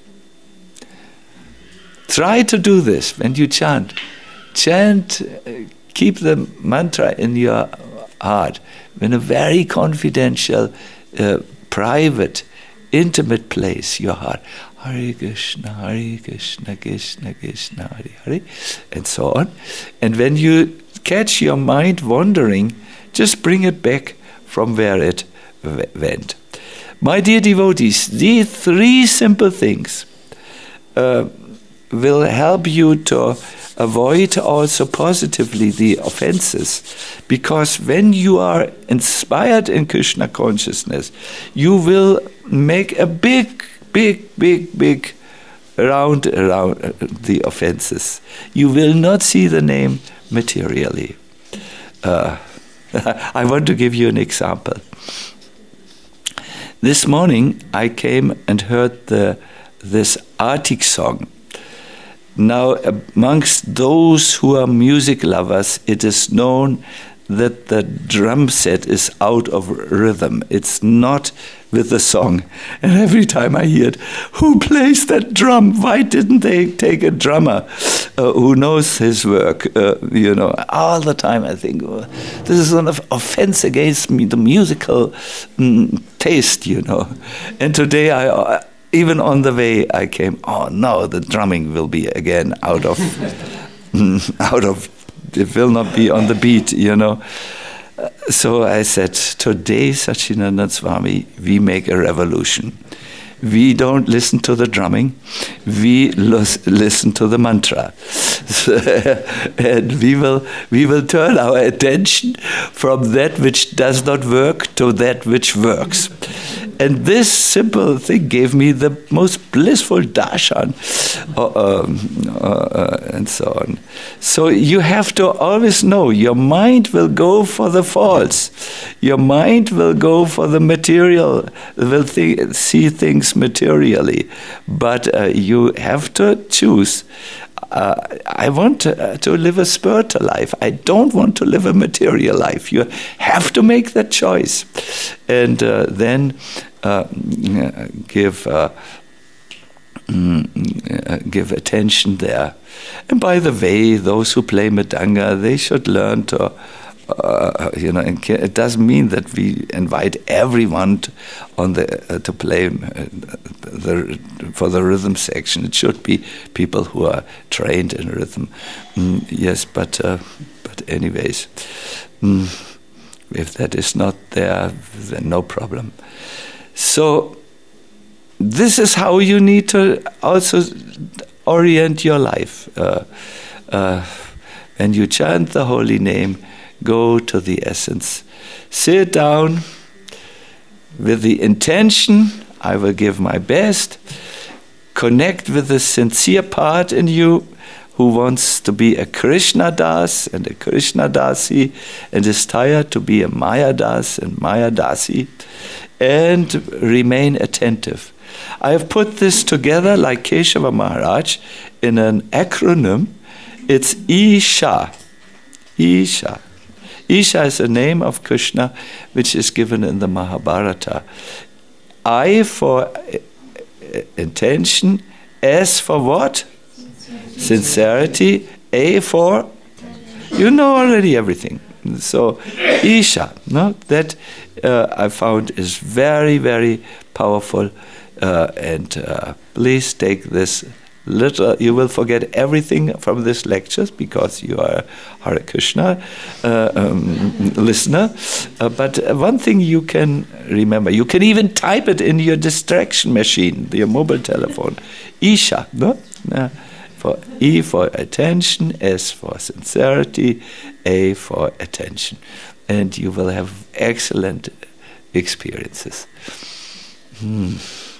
Try to do this when you chant. Chant, uh, keep the mantra in your heart in a very confidential, uh, private, intimate place, your heart. Hare Krishna, Hare Krishna, Krishna Krishna, Hare Hare, and so on. And when you catch your mind wandering, just bring it back from where it w- went. My dear devotees, these three simple things uh, will help you to avoid also positively the offenses, because when you are inspired in Krishna consciousness, you will make a big, big, big, big round around the offenses. You will not see the name materially. Uh, I want to give you an example. This morning I came and heard the this Arctic song. Now, amongst those who are music lovers, it is known that the drum set is out of rhythm. It's not with the song. And every time I hear it, who plays that drum? Why didn't they take a drummer uh, who knows his work? Uh, you know, all the time I think, oh, this is an offense against me, the musical mm, taste, you know. And today I... Uh, Even on the way I came, oh no, the drumming will be again out of, out of, it will not be on the beat, you know. Uh, so I said, today, Satchidananda Swami, we make a revolution. We don't listen to the drumming, we los- listen to the mantra. And we will we will turn our attention from that which does not work to that which works. And this simple thing gave me the most blissful darshan, uh, um, uh, and so on. So you have to always know, your mind will go for the false. Your mind will go for the material, will th- see things materially. But uh, you have to choose. Uh, I want to, uh, to live a spiritual life. I don't want to live a material life. You have to make that choice. And uh, then uh, give uh, mm, uh, give attention there. And by the way, those who play Mridanga, they should learn to, uh, you know, it doesn't mean that we invite everyone to, on the uh, to play uh, the for the rhythm section. It should be people who are trained in rhythm. Mm, yes, but uh, but anyways, mm, if that is not there, then no problem. So this is how you need to also orient your life. Uh, uh, when you chant the holy name, go to the essence. Sit down with the intention, I will give my best. Connect with the sincere part in you who wants to be a Krishna Das and a Krishna Dasi and is tired to be a Maya Das and Maya Dasi, and remain attentive. I have put this together like Keshava Maharaj in an acronym. It's Isha. Isha. Isha is a name of Krishna which is given in the Mahabharata. I for intention, S for what? Sincerity. A for? You know already everything. So Isha, no, that uh, I found is very, very powerful. Uh, and uh, please take this Little, you will forget everything from this lectures because you are a Hare Krishna uh, um, listener. Uh, but one thing you can remember, you can even type it in your distraction machine, your mobile telephone. Isha, no? Uh, for E for attention, S for sincerity, A for attention. And you will have excellent experiences. Hmm.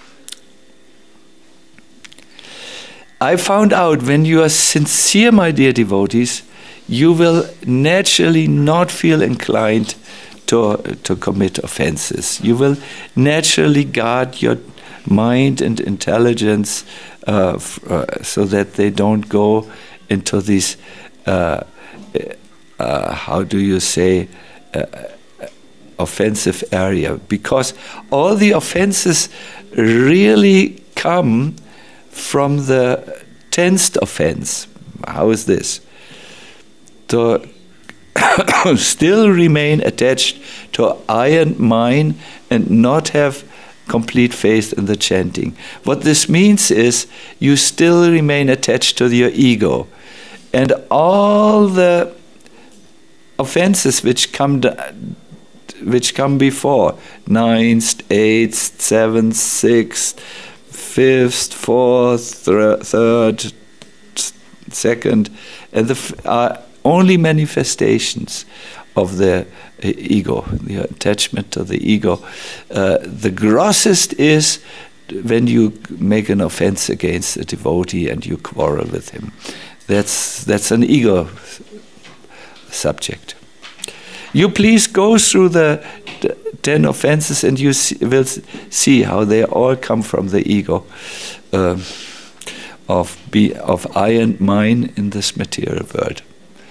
I found out when you are sincere, my dear devotees, you will naturally not feel inclined to, to commit offenses. You will naturally guard your mind and intelligence uh, f- uh, so that they don't go into these, uh, uh, how do you say, uh, offensive area. Because all the offenses really come from the tenth offense. How is this? To still remain attached to I and mine and not have complete faith in the chanting. What this means is you still remain attached to your ego. And all the offenses which come which come before, ninth, eighth, seventh, sixth, fifth, fourth, th- third, second, and the f- are only manifestations of the uh, ego, the attachment to the ego. Uh, the grossest is when you make an offense against a devotee and you quarrel with him. That's that's an ego subject. You please go through the, the ten offenses and you see, will see how they all come from the ego uh, of be of I and mine in this material world.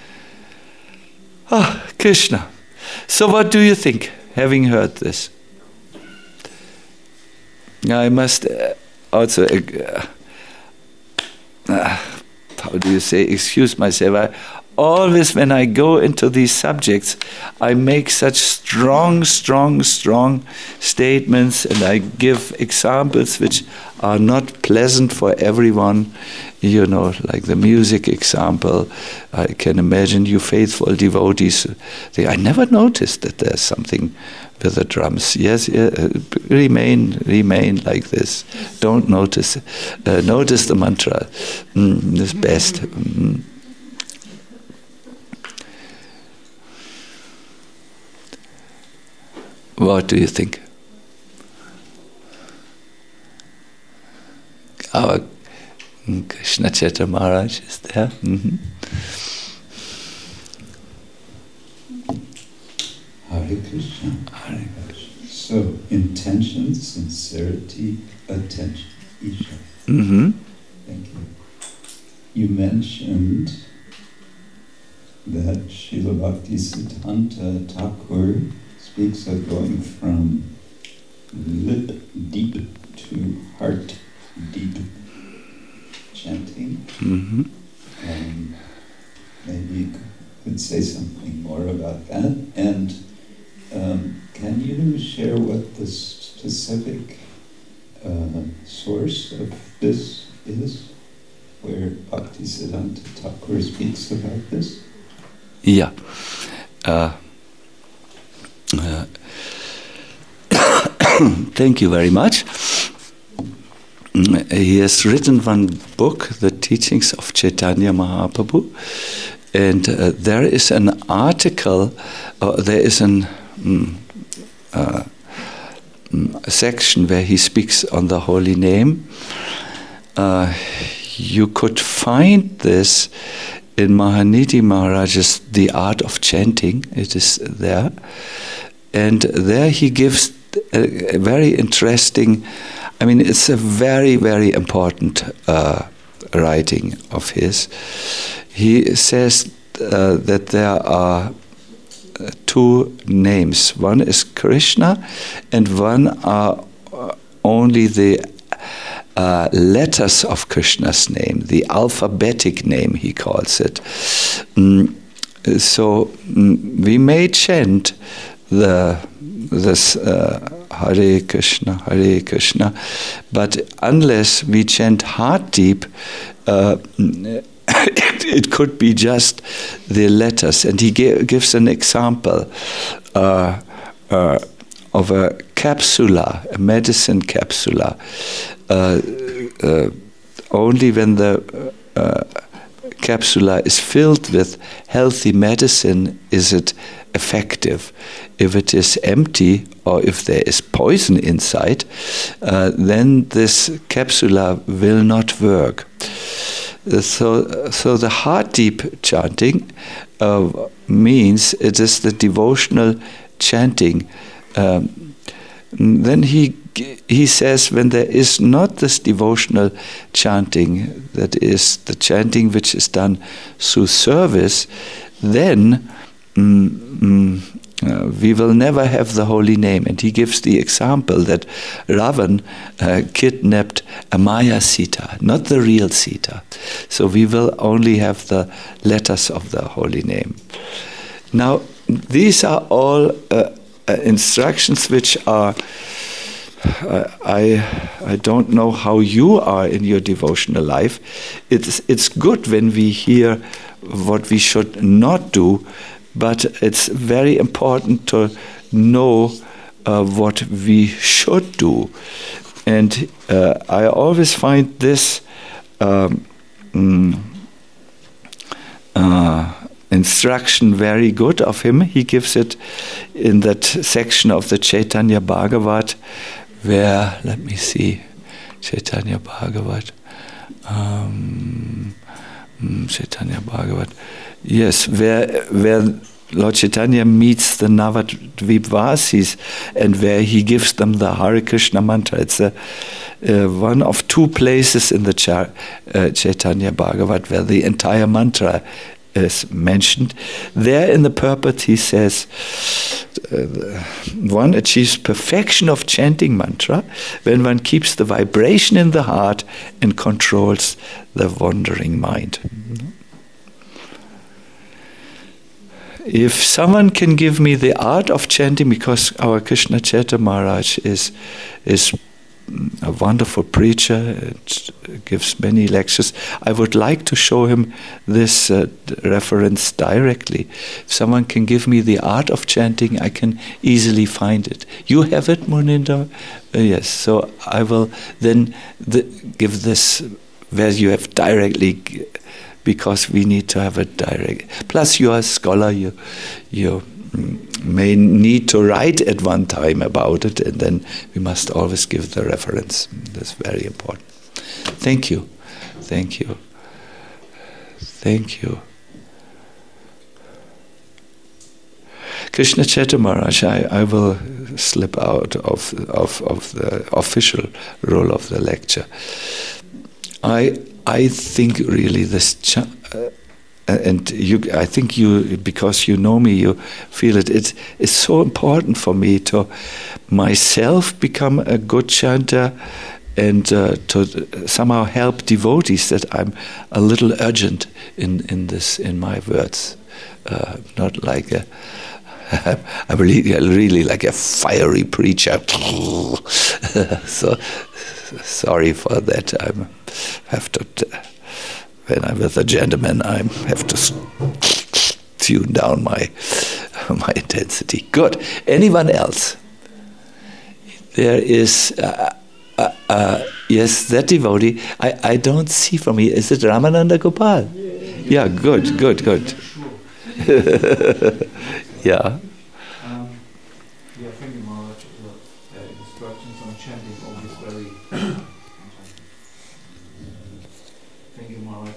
Ah, Krishna. So what do you think, having heard this? I must uh, also, uh, uh, how do you say, excuse myself, I, always when I go into these subjects, I make such strong, strong, strong statements and I give examples which are not pleasant for everyone. You know, like the music example. I can imagine you faithful devotees. They, I never noticed that there's something with the drums. Yes, yeah, remain, remain like this. Don't notice. Uh, notice the mantra. Mm, is best. Mm. What do you think? Our Krishna Chaitra Maharaj is there. Mm-hmm. Hare Krishna. Hare Krishna. So, intention, sincerity, attention. Isha. Mm-hmm. Thank you. You mentioned that Srila Bhaktisiddhanta Thakur speaks of going from lip deep to heart deep chanting. Mm-hmm. Um, maybe you could say something more about that. And um, can you share what the specific uh, source of this is, where Bhaktisiddhanta Thakur speaks about this? Yeah. Uh, uh, thank you very much. He has written one book, The Teachings of Chaitanya Mahaprabhu, and uh, there is an article, uh, there is an, um, uh, um, a section where he speaks on the holy name. Uh, you could find this in Mahanidhi Maharaj's The Art of Chanting. It is there. And there he gives a, a very interesting, I mean, it's a very, very important uh, writing of his. He says uh, that there are uh, two names. One is Krishna, and one are only the uh, letters of Krishna's name, the alphabetic name, he calls it. Mm, so mm, we may chant the this. Uh, Hare Krishna, Hare Krishna. But unless we chant heart deep, uh, it could be just the letters. And he gi- gives an example uh, uh, of a capsula, a medicine capsula. Uh, uh, only when the uh, capsula is filled with healthy medicine is it effective. If it is empty or if there is poison inside, uh, then this capsula will not work. So, so the heart deep chanting uh, means it is the devotional chanting. Um, then he he says when there is not this devotional chanting, that is the chanting which is done through service, then mm, mm, uh, we will never have the holy name. And he gives the example that Ravan uh, kidnapped a Maya Sita, not the real Sita. So we will only have the letters of the holy name. Now, these are all uh, uh, instructions which are Uh, I I don't know how you are in your devotional life. It's it's good when we hear what we should not do, but it's very important to know uh, what we should do. And uh, I always find this um, mm, uh, instruction very good of him. He gives it in that section of the Chaitanya Bhagavat, where, let me see, Chaitanya Bhagavat, um, Chaitanya Bhagavat, yes, where where Lord Chaitanya meets the Navadvipvasis and where he gives them the Hare Krishna mantra. It's a, uh, one of two places in the Char, uh, Chaitanya Bhagavat where the entire mantra is mentioned. There in the purport he says, uh, one achieves perfection of chanting mantra when one keeps the vibration in the heart and controls the wandering mind. If someone can give me the art of chanting, because our Krishna Chaitra Maharaj is is a wonderful preacher, it gives many lectures, I would like to show him this uh, reference directly. If someone can give me the art of chanting, I can easily find it. You have it, Muninder? Uh, yes, so I will then th- give this where you have directly, because we need to have a direct. Plus you are a scholar, you you may need to write at one time about it, and then we must always give the reference. That's very important. Thank you. Thank you. Thank you. Krishna Chaitra Maharaj, I, I will slip out of, of, of the official role of the lecture. I I think really this cha- uh, and you, I think you, because you know me, you feel it. It's, it's so important for me to myself become a good chanter and uh, to somehow help devotees, that I'm a little urgent in, in this, in my words. Uh, not like a, I'm really, really like a fiery preacher. So sorry for that. I have to... T- When I'm with a gentleman, I have to tune down my my intensity. Good. Anyone else? There is, uh, uh, uh, yes, that devotee. I, I don't see from here. Is it Ramananda Gopal? Yeah, yeah, good, good, good. Yeah. Um, yeah, thank you, Maharaj. The uh, instructions on chanting always very. Thank you, Maharaj.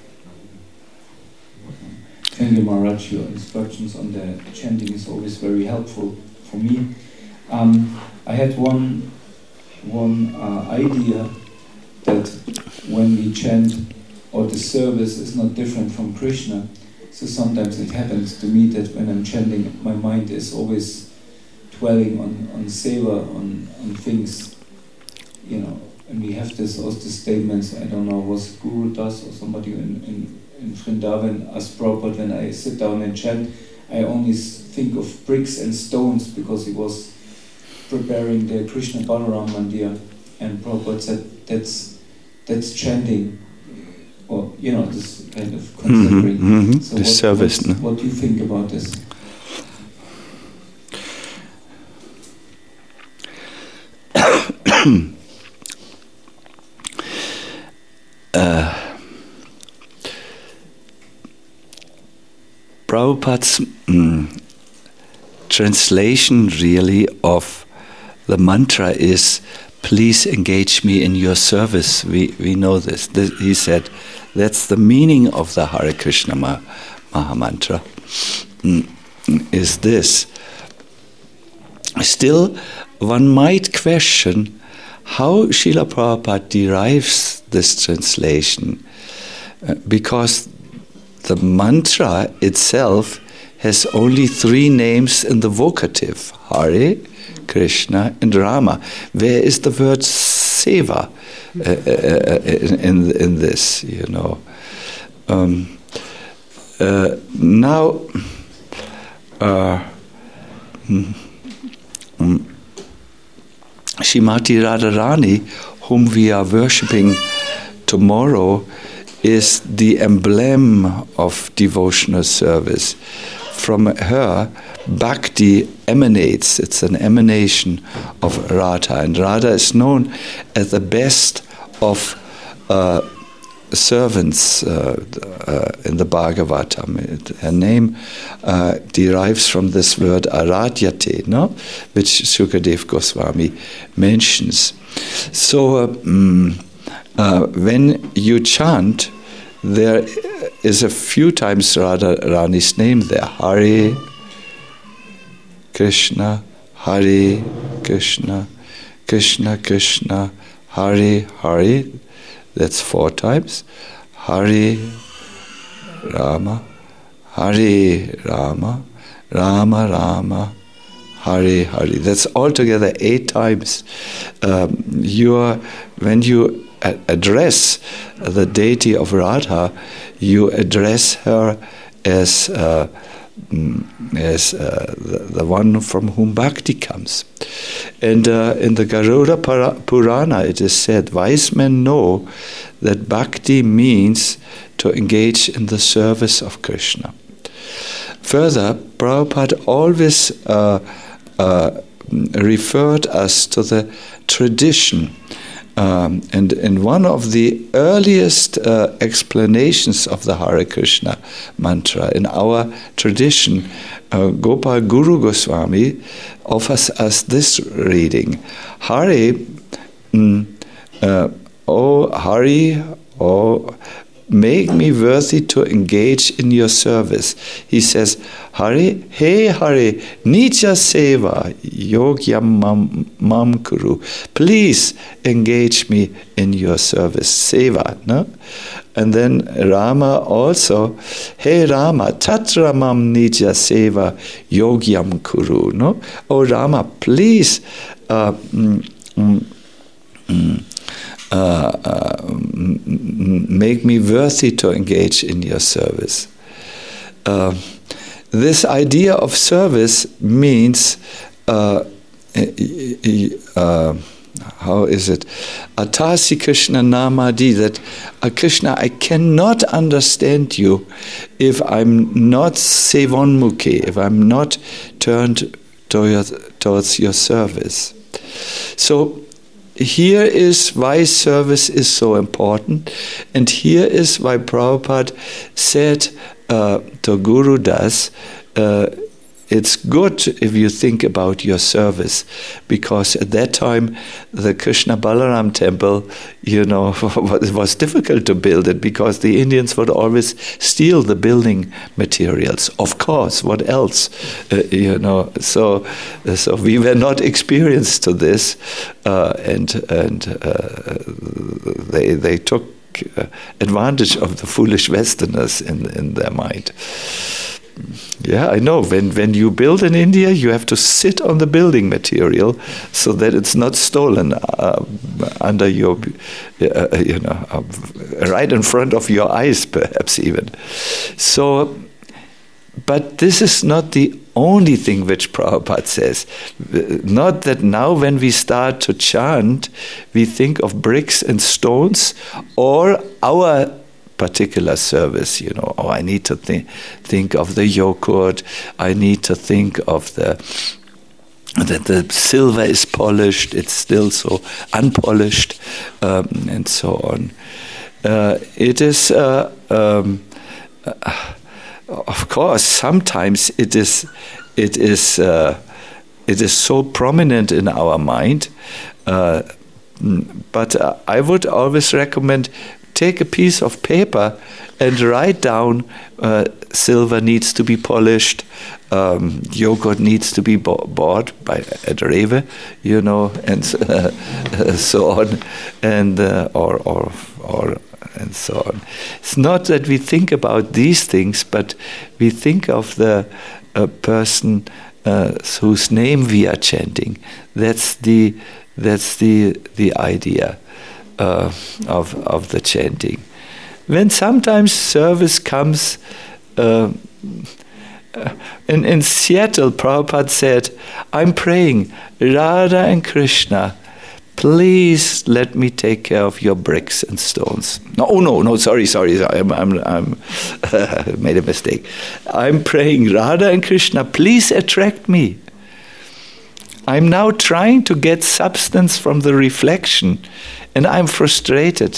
Thank you, Maharaj. Your instructions on the chanting is always very helpful for me. Um, I had one one uh, idea that when we chant, or the service is not different from Krishna. So sometimes it happens to me that when I'm chanting, my mind is always dwelling on on seva, on on things, you know. And we have this also statements. I don't know, was Guru Das or somebody in. in in Vrindavan as Prabhupada, when I sit down and chant, I only think of bricks and stones, because he was preparing the Krishna Balaram Mandir, and Prabhupada said that's that's chanting, or you know, this kind of contemporary. Mm-hmm, mm-hmm. So the what, service. No? What do you think about this? uh, Prabhupada's mm, translation really of the mantra is, please engage me in your service. We we know this. this he said, that's the meaning of the Hare Krishna Ma- Mahamantra, mm, is this. Still, one might question how Srila Prabhupada derives this translation, uh, because the mantra itself has only three names in the vocative, Hare, Krishna, and Rama. Where is the word seva uh, uh, in, in, in this, you know? Um, uh, now, uh, mm, mm, Srimati Radharani, whom we are worshipping tomorrow, is the emblem of devotional service. From her, Bhakti emanates. It's an emanation of Radha. And Radha is known as the best of uh, servants uh, uh, in the Bhagavatam. It, her name uh, derives from this word Aradyate, no? Which Sukadev Goswami mentions. So, uh, mm, Uh, when you chant, there is a few times Radha Rani's name there. Hare Krishna, Hare Krishna, Krishna Krishna, Hare Hare. That's four times. Hare Rama, Hare Rama, Rama Rama, Hare Hare. That's altogether eight times. Um, you are, when you address the deity of Radha, you address her as uh, as uh, the, the one from whom bhakti comes. And uh, in the Garuda Purana it is said, wise men know that bhakti means to engage in the service of Krishna. Further, Prabhupada always uh, uh, referred us to the tradition. Um, and in one of the earliest uh, explanations of the Hare Krishna mantra in our tradition, uh, Gopal Guru Goswami offers us this reading: Hare, mm, uh, oh Hare, oh, make me worthy to engage in your service. He says, Hare, hey Hare, Nitya Seva, Yogyam mam, mam Kuru. Please engage me in your service. Seva, no? And then Rama also, hey Rama, Tatra mam Nitya Seva, Yogyam Kuru. No? Oh Rama, please uh, mm, mm, mm, Uh, uh, m- make me worthy to engage in your service. Uh, this idea of service means, uh, uh, how is it? Atasi Krishna Namadi, that uh, Krishna, I cannot understand you if I'm not sevonmukhe, if I'm not turned to your, towards your service. So, here is why service is so important, and here is why Prabhupada said uh, to Guru Das, uh, it's good if you think about your service, because at that time the Krishna Balaram temple, you know, it was difficult to build it because the Indians would always steal the building materials. Of course, what else, uh, you know? So, so we were not experienced to this, uh, and and uh, they they took uh, advantage of the foolish Westerners in in their mind. Yeah, I know. When when you build in India, you have to sit on the building material so that it's not stolen uh, under your, uh, you know, uh, right in front of your eyes, perhaps even. So, but this is not the only thing which Prabhupada says. Not that now when we start to chant, we think of bricks and stones or our particular service, you know. Oh, I need to think think of the yogurt. I need to think of the that the silver is polished. It's still so unpolished, um, and so on. Uh, it is, uh, um, uh, of course, sometimes it is, it is, uh, it is so prominent in our mind. Uh, but uh, I would always recommend. Take a piece of paper and write down uh, silver needs to be polished, um, yogurt needs to be bo- bought by at Rewe, you know, and uh, so on, and uh, or or or and so on. It's not that we think about these things, but we think of the uh, person uh, whose name we are chanting. That's the that's the the idea. Uh, of of the chanting. When sometimes service comes, uh, in, in Seattle, Prabhupada said, I'm praying, Radha and Krishna, please let me take care of your bricks and stones. No, oh no, no, sorry, sorry, sorry I'm, I'm, I'm uh, made a mistake. I'm praying, Radha and Krishna, please attract me. I'm now trying to get substance from the reflection, and I'm frustrated.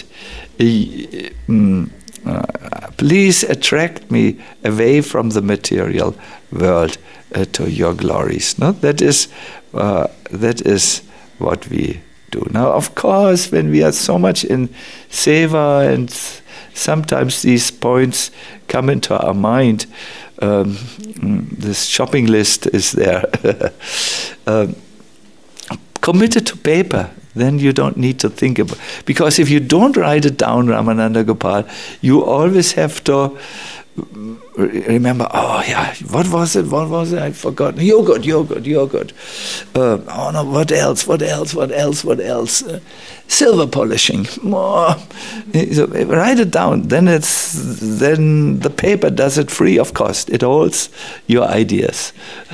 Uh, please attract me away from the material world uh, to your glories. No, that is uh, that is what we do. Now, of course, when we are so much in seva, and sometimes these points come into our mind. Um, this shopping list is there. um, commit it to paper. Then you don't need to think about it. Because if you don't write it down, Ramananda Gopal, you always have to remember, oh yeah, what was it, what was it, I forgot. Yogurt, yogurt, yogurt. Uh, oh no, what else, what else, what else, what else? Uh, silver polishing. More. So, write it down. Then it's then the paper does it free of cost. It holds your ideas.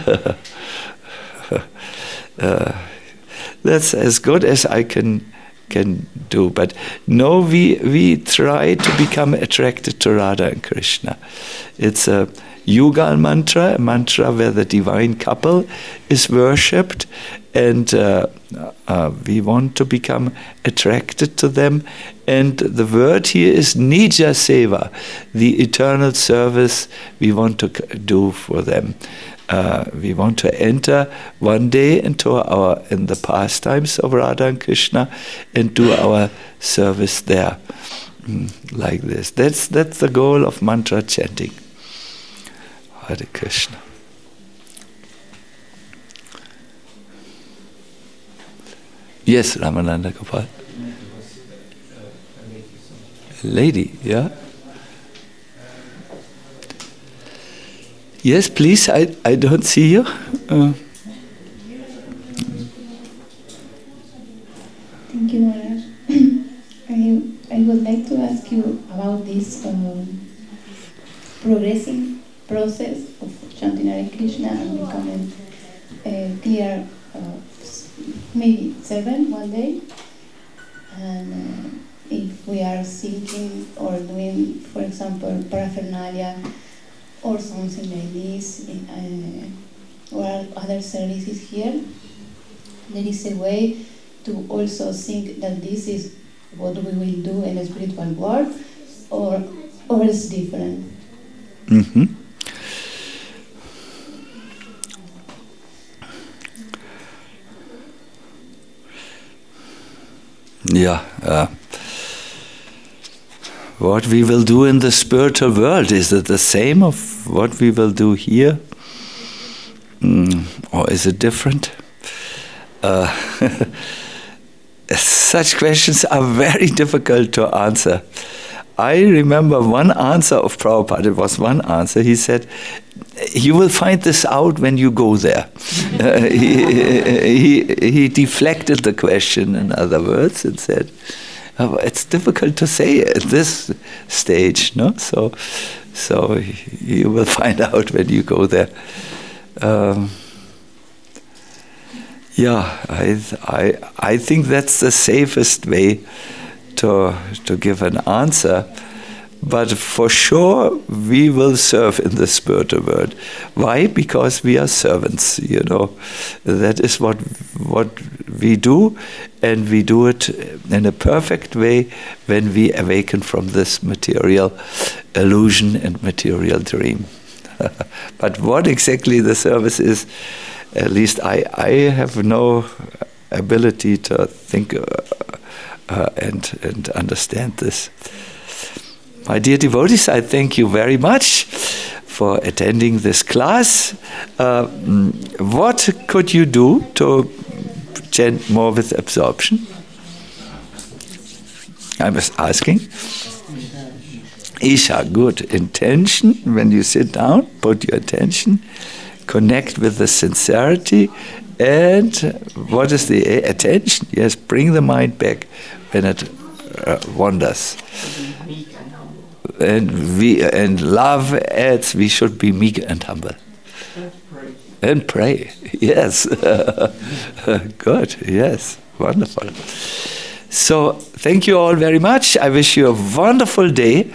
uh, That's as good as I can can do. But no, we we try to become attracted to Radha and Krishna. It's a Yugal mantra, a mantra where the divine couple is worshipped, and uh, uh, we want to become attracted to them. And the word here is Nija Seva, the eternal service we want to do for them. Uh, we want to enter one day into our in the pastimes of Radha and Krishna and do our service there, mm, like this. That's that's the goal of mantra chanting. Hare Krishna. Yes, Ramananda Gopal. A lady, yeah. Yes, please. I, I don't see you. Uh. Thank you, Maharaj. I, I would like to ask you about this um, progressing process of chanting Hare Krishna and becoming uh, clear, uh, maybe seven one day. And uh, if we are thinking or doing, for example, paraphernalia, or something like this, uh, or other services here, there is a way to also think that this is what we will do in the spiritual world, or or it's different. Mm-hmm. Yeah. Uh. What we will do in the spiritual world, is it the same of what we will do here? Mm, or is it different? Uh, such questions are very difficult to answer. I remember one answer of Prabhupada, it was one answer, he said, you will find this out when you go there. uh, he, he, he deflected the question, in other words, and said, it's difficult to say at this stage, no? So, so you will find out when you go there. Um, yeah, I, I, I think that's the safest way to to give an answer. But for sure, we will serve in the spiritual world. Why? Because we are servants, you know. That is what what we do, and we do it in a perfect way when we awaken from this material illusion and material dream. But what exactly the service is, at least I, I have no ability to think uh, uh, and, and understand this. My dear devotees, I thank you very much for attending this class. Uh, what could you do to chant more with absorption? I was asking. Isha, good. Intention, when you sit down, put your attention, connect with the sincerity, and what is the attention? Yes, bring the mind back when it uh, wanders. And we and love adds we should be meek and humble. And pray. And pray. Yes. Good. Yes. Wonderful. So thank you all very much. I wish you a wonderful day.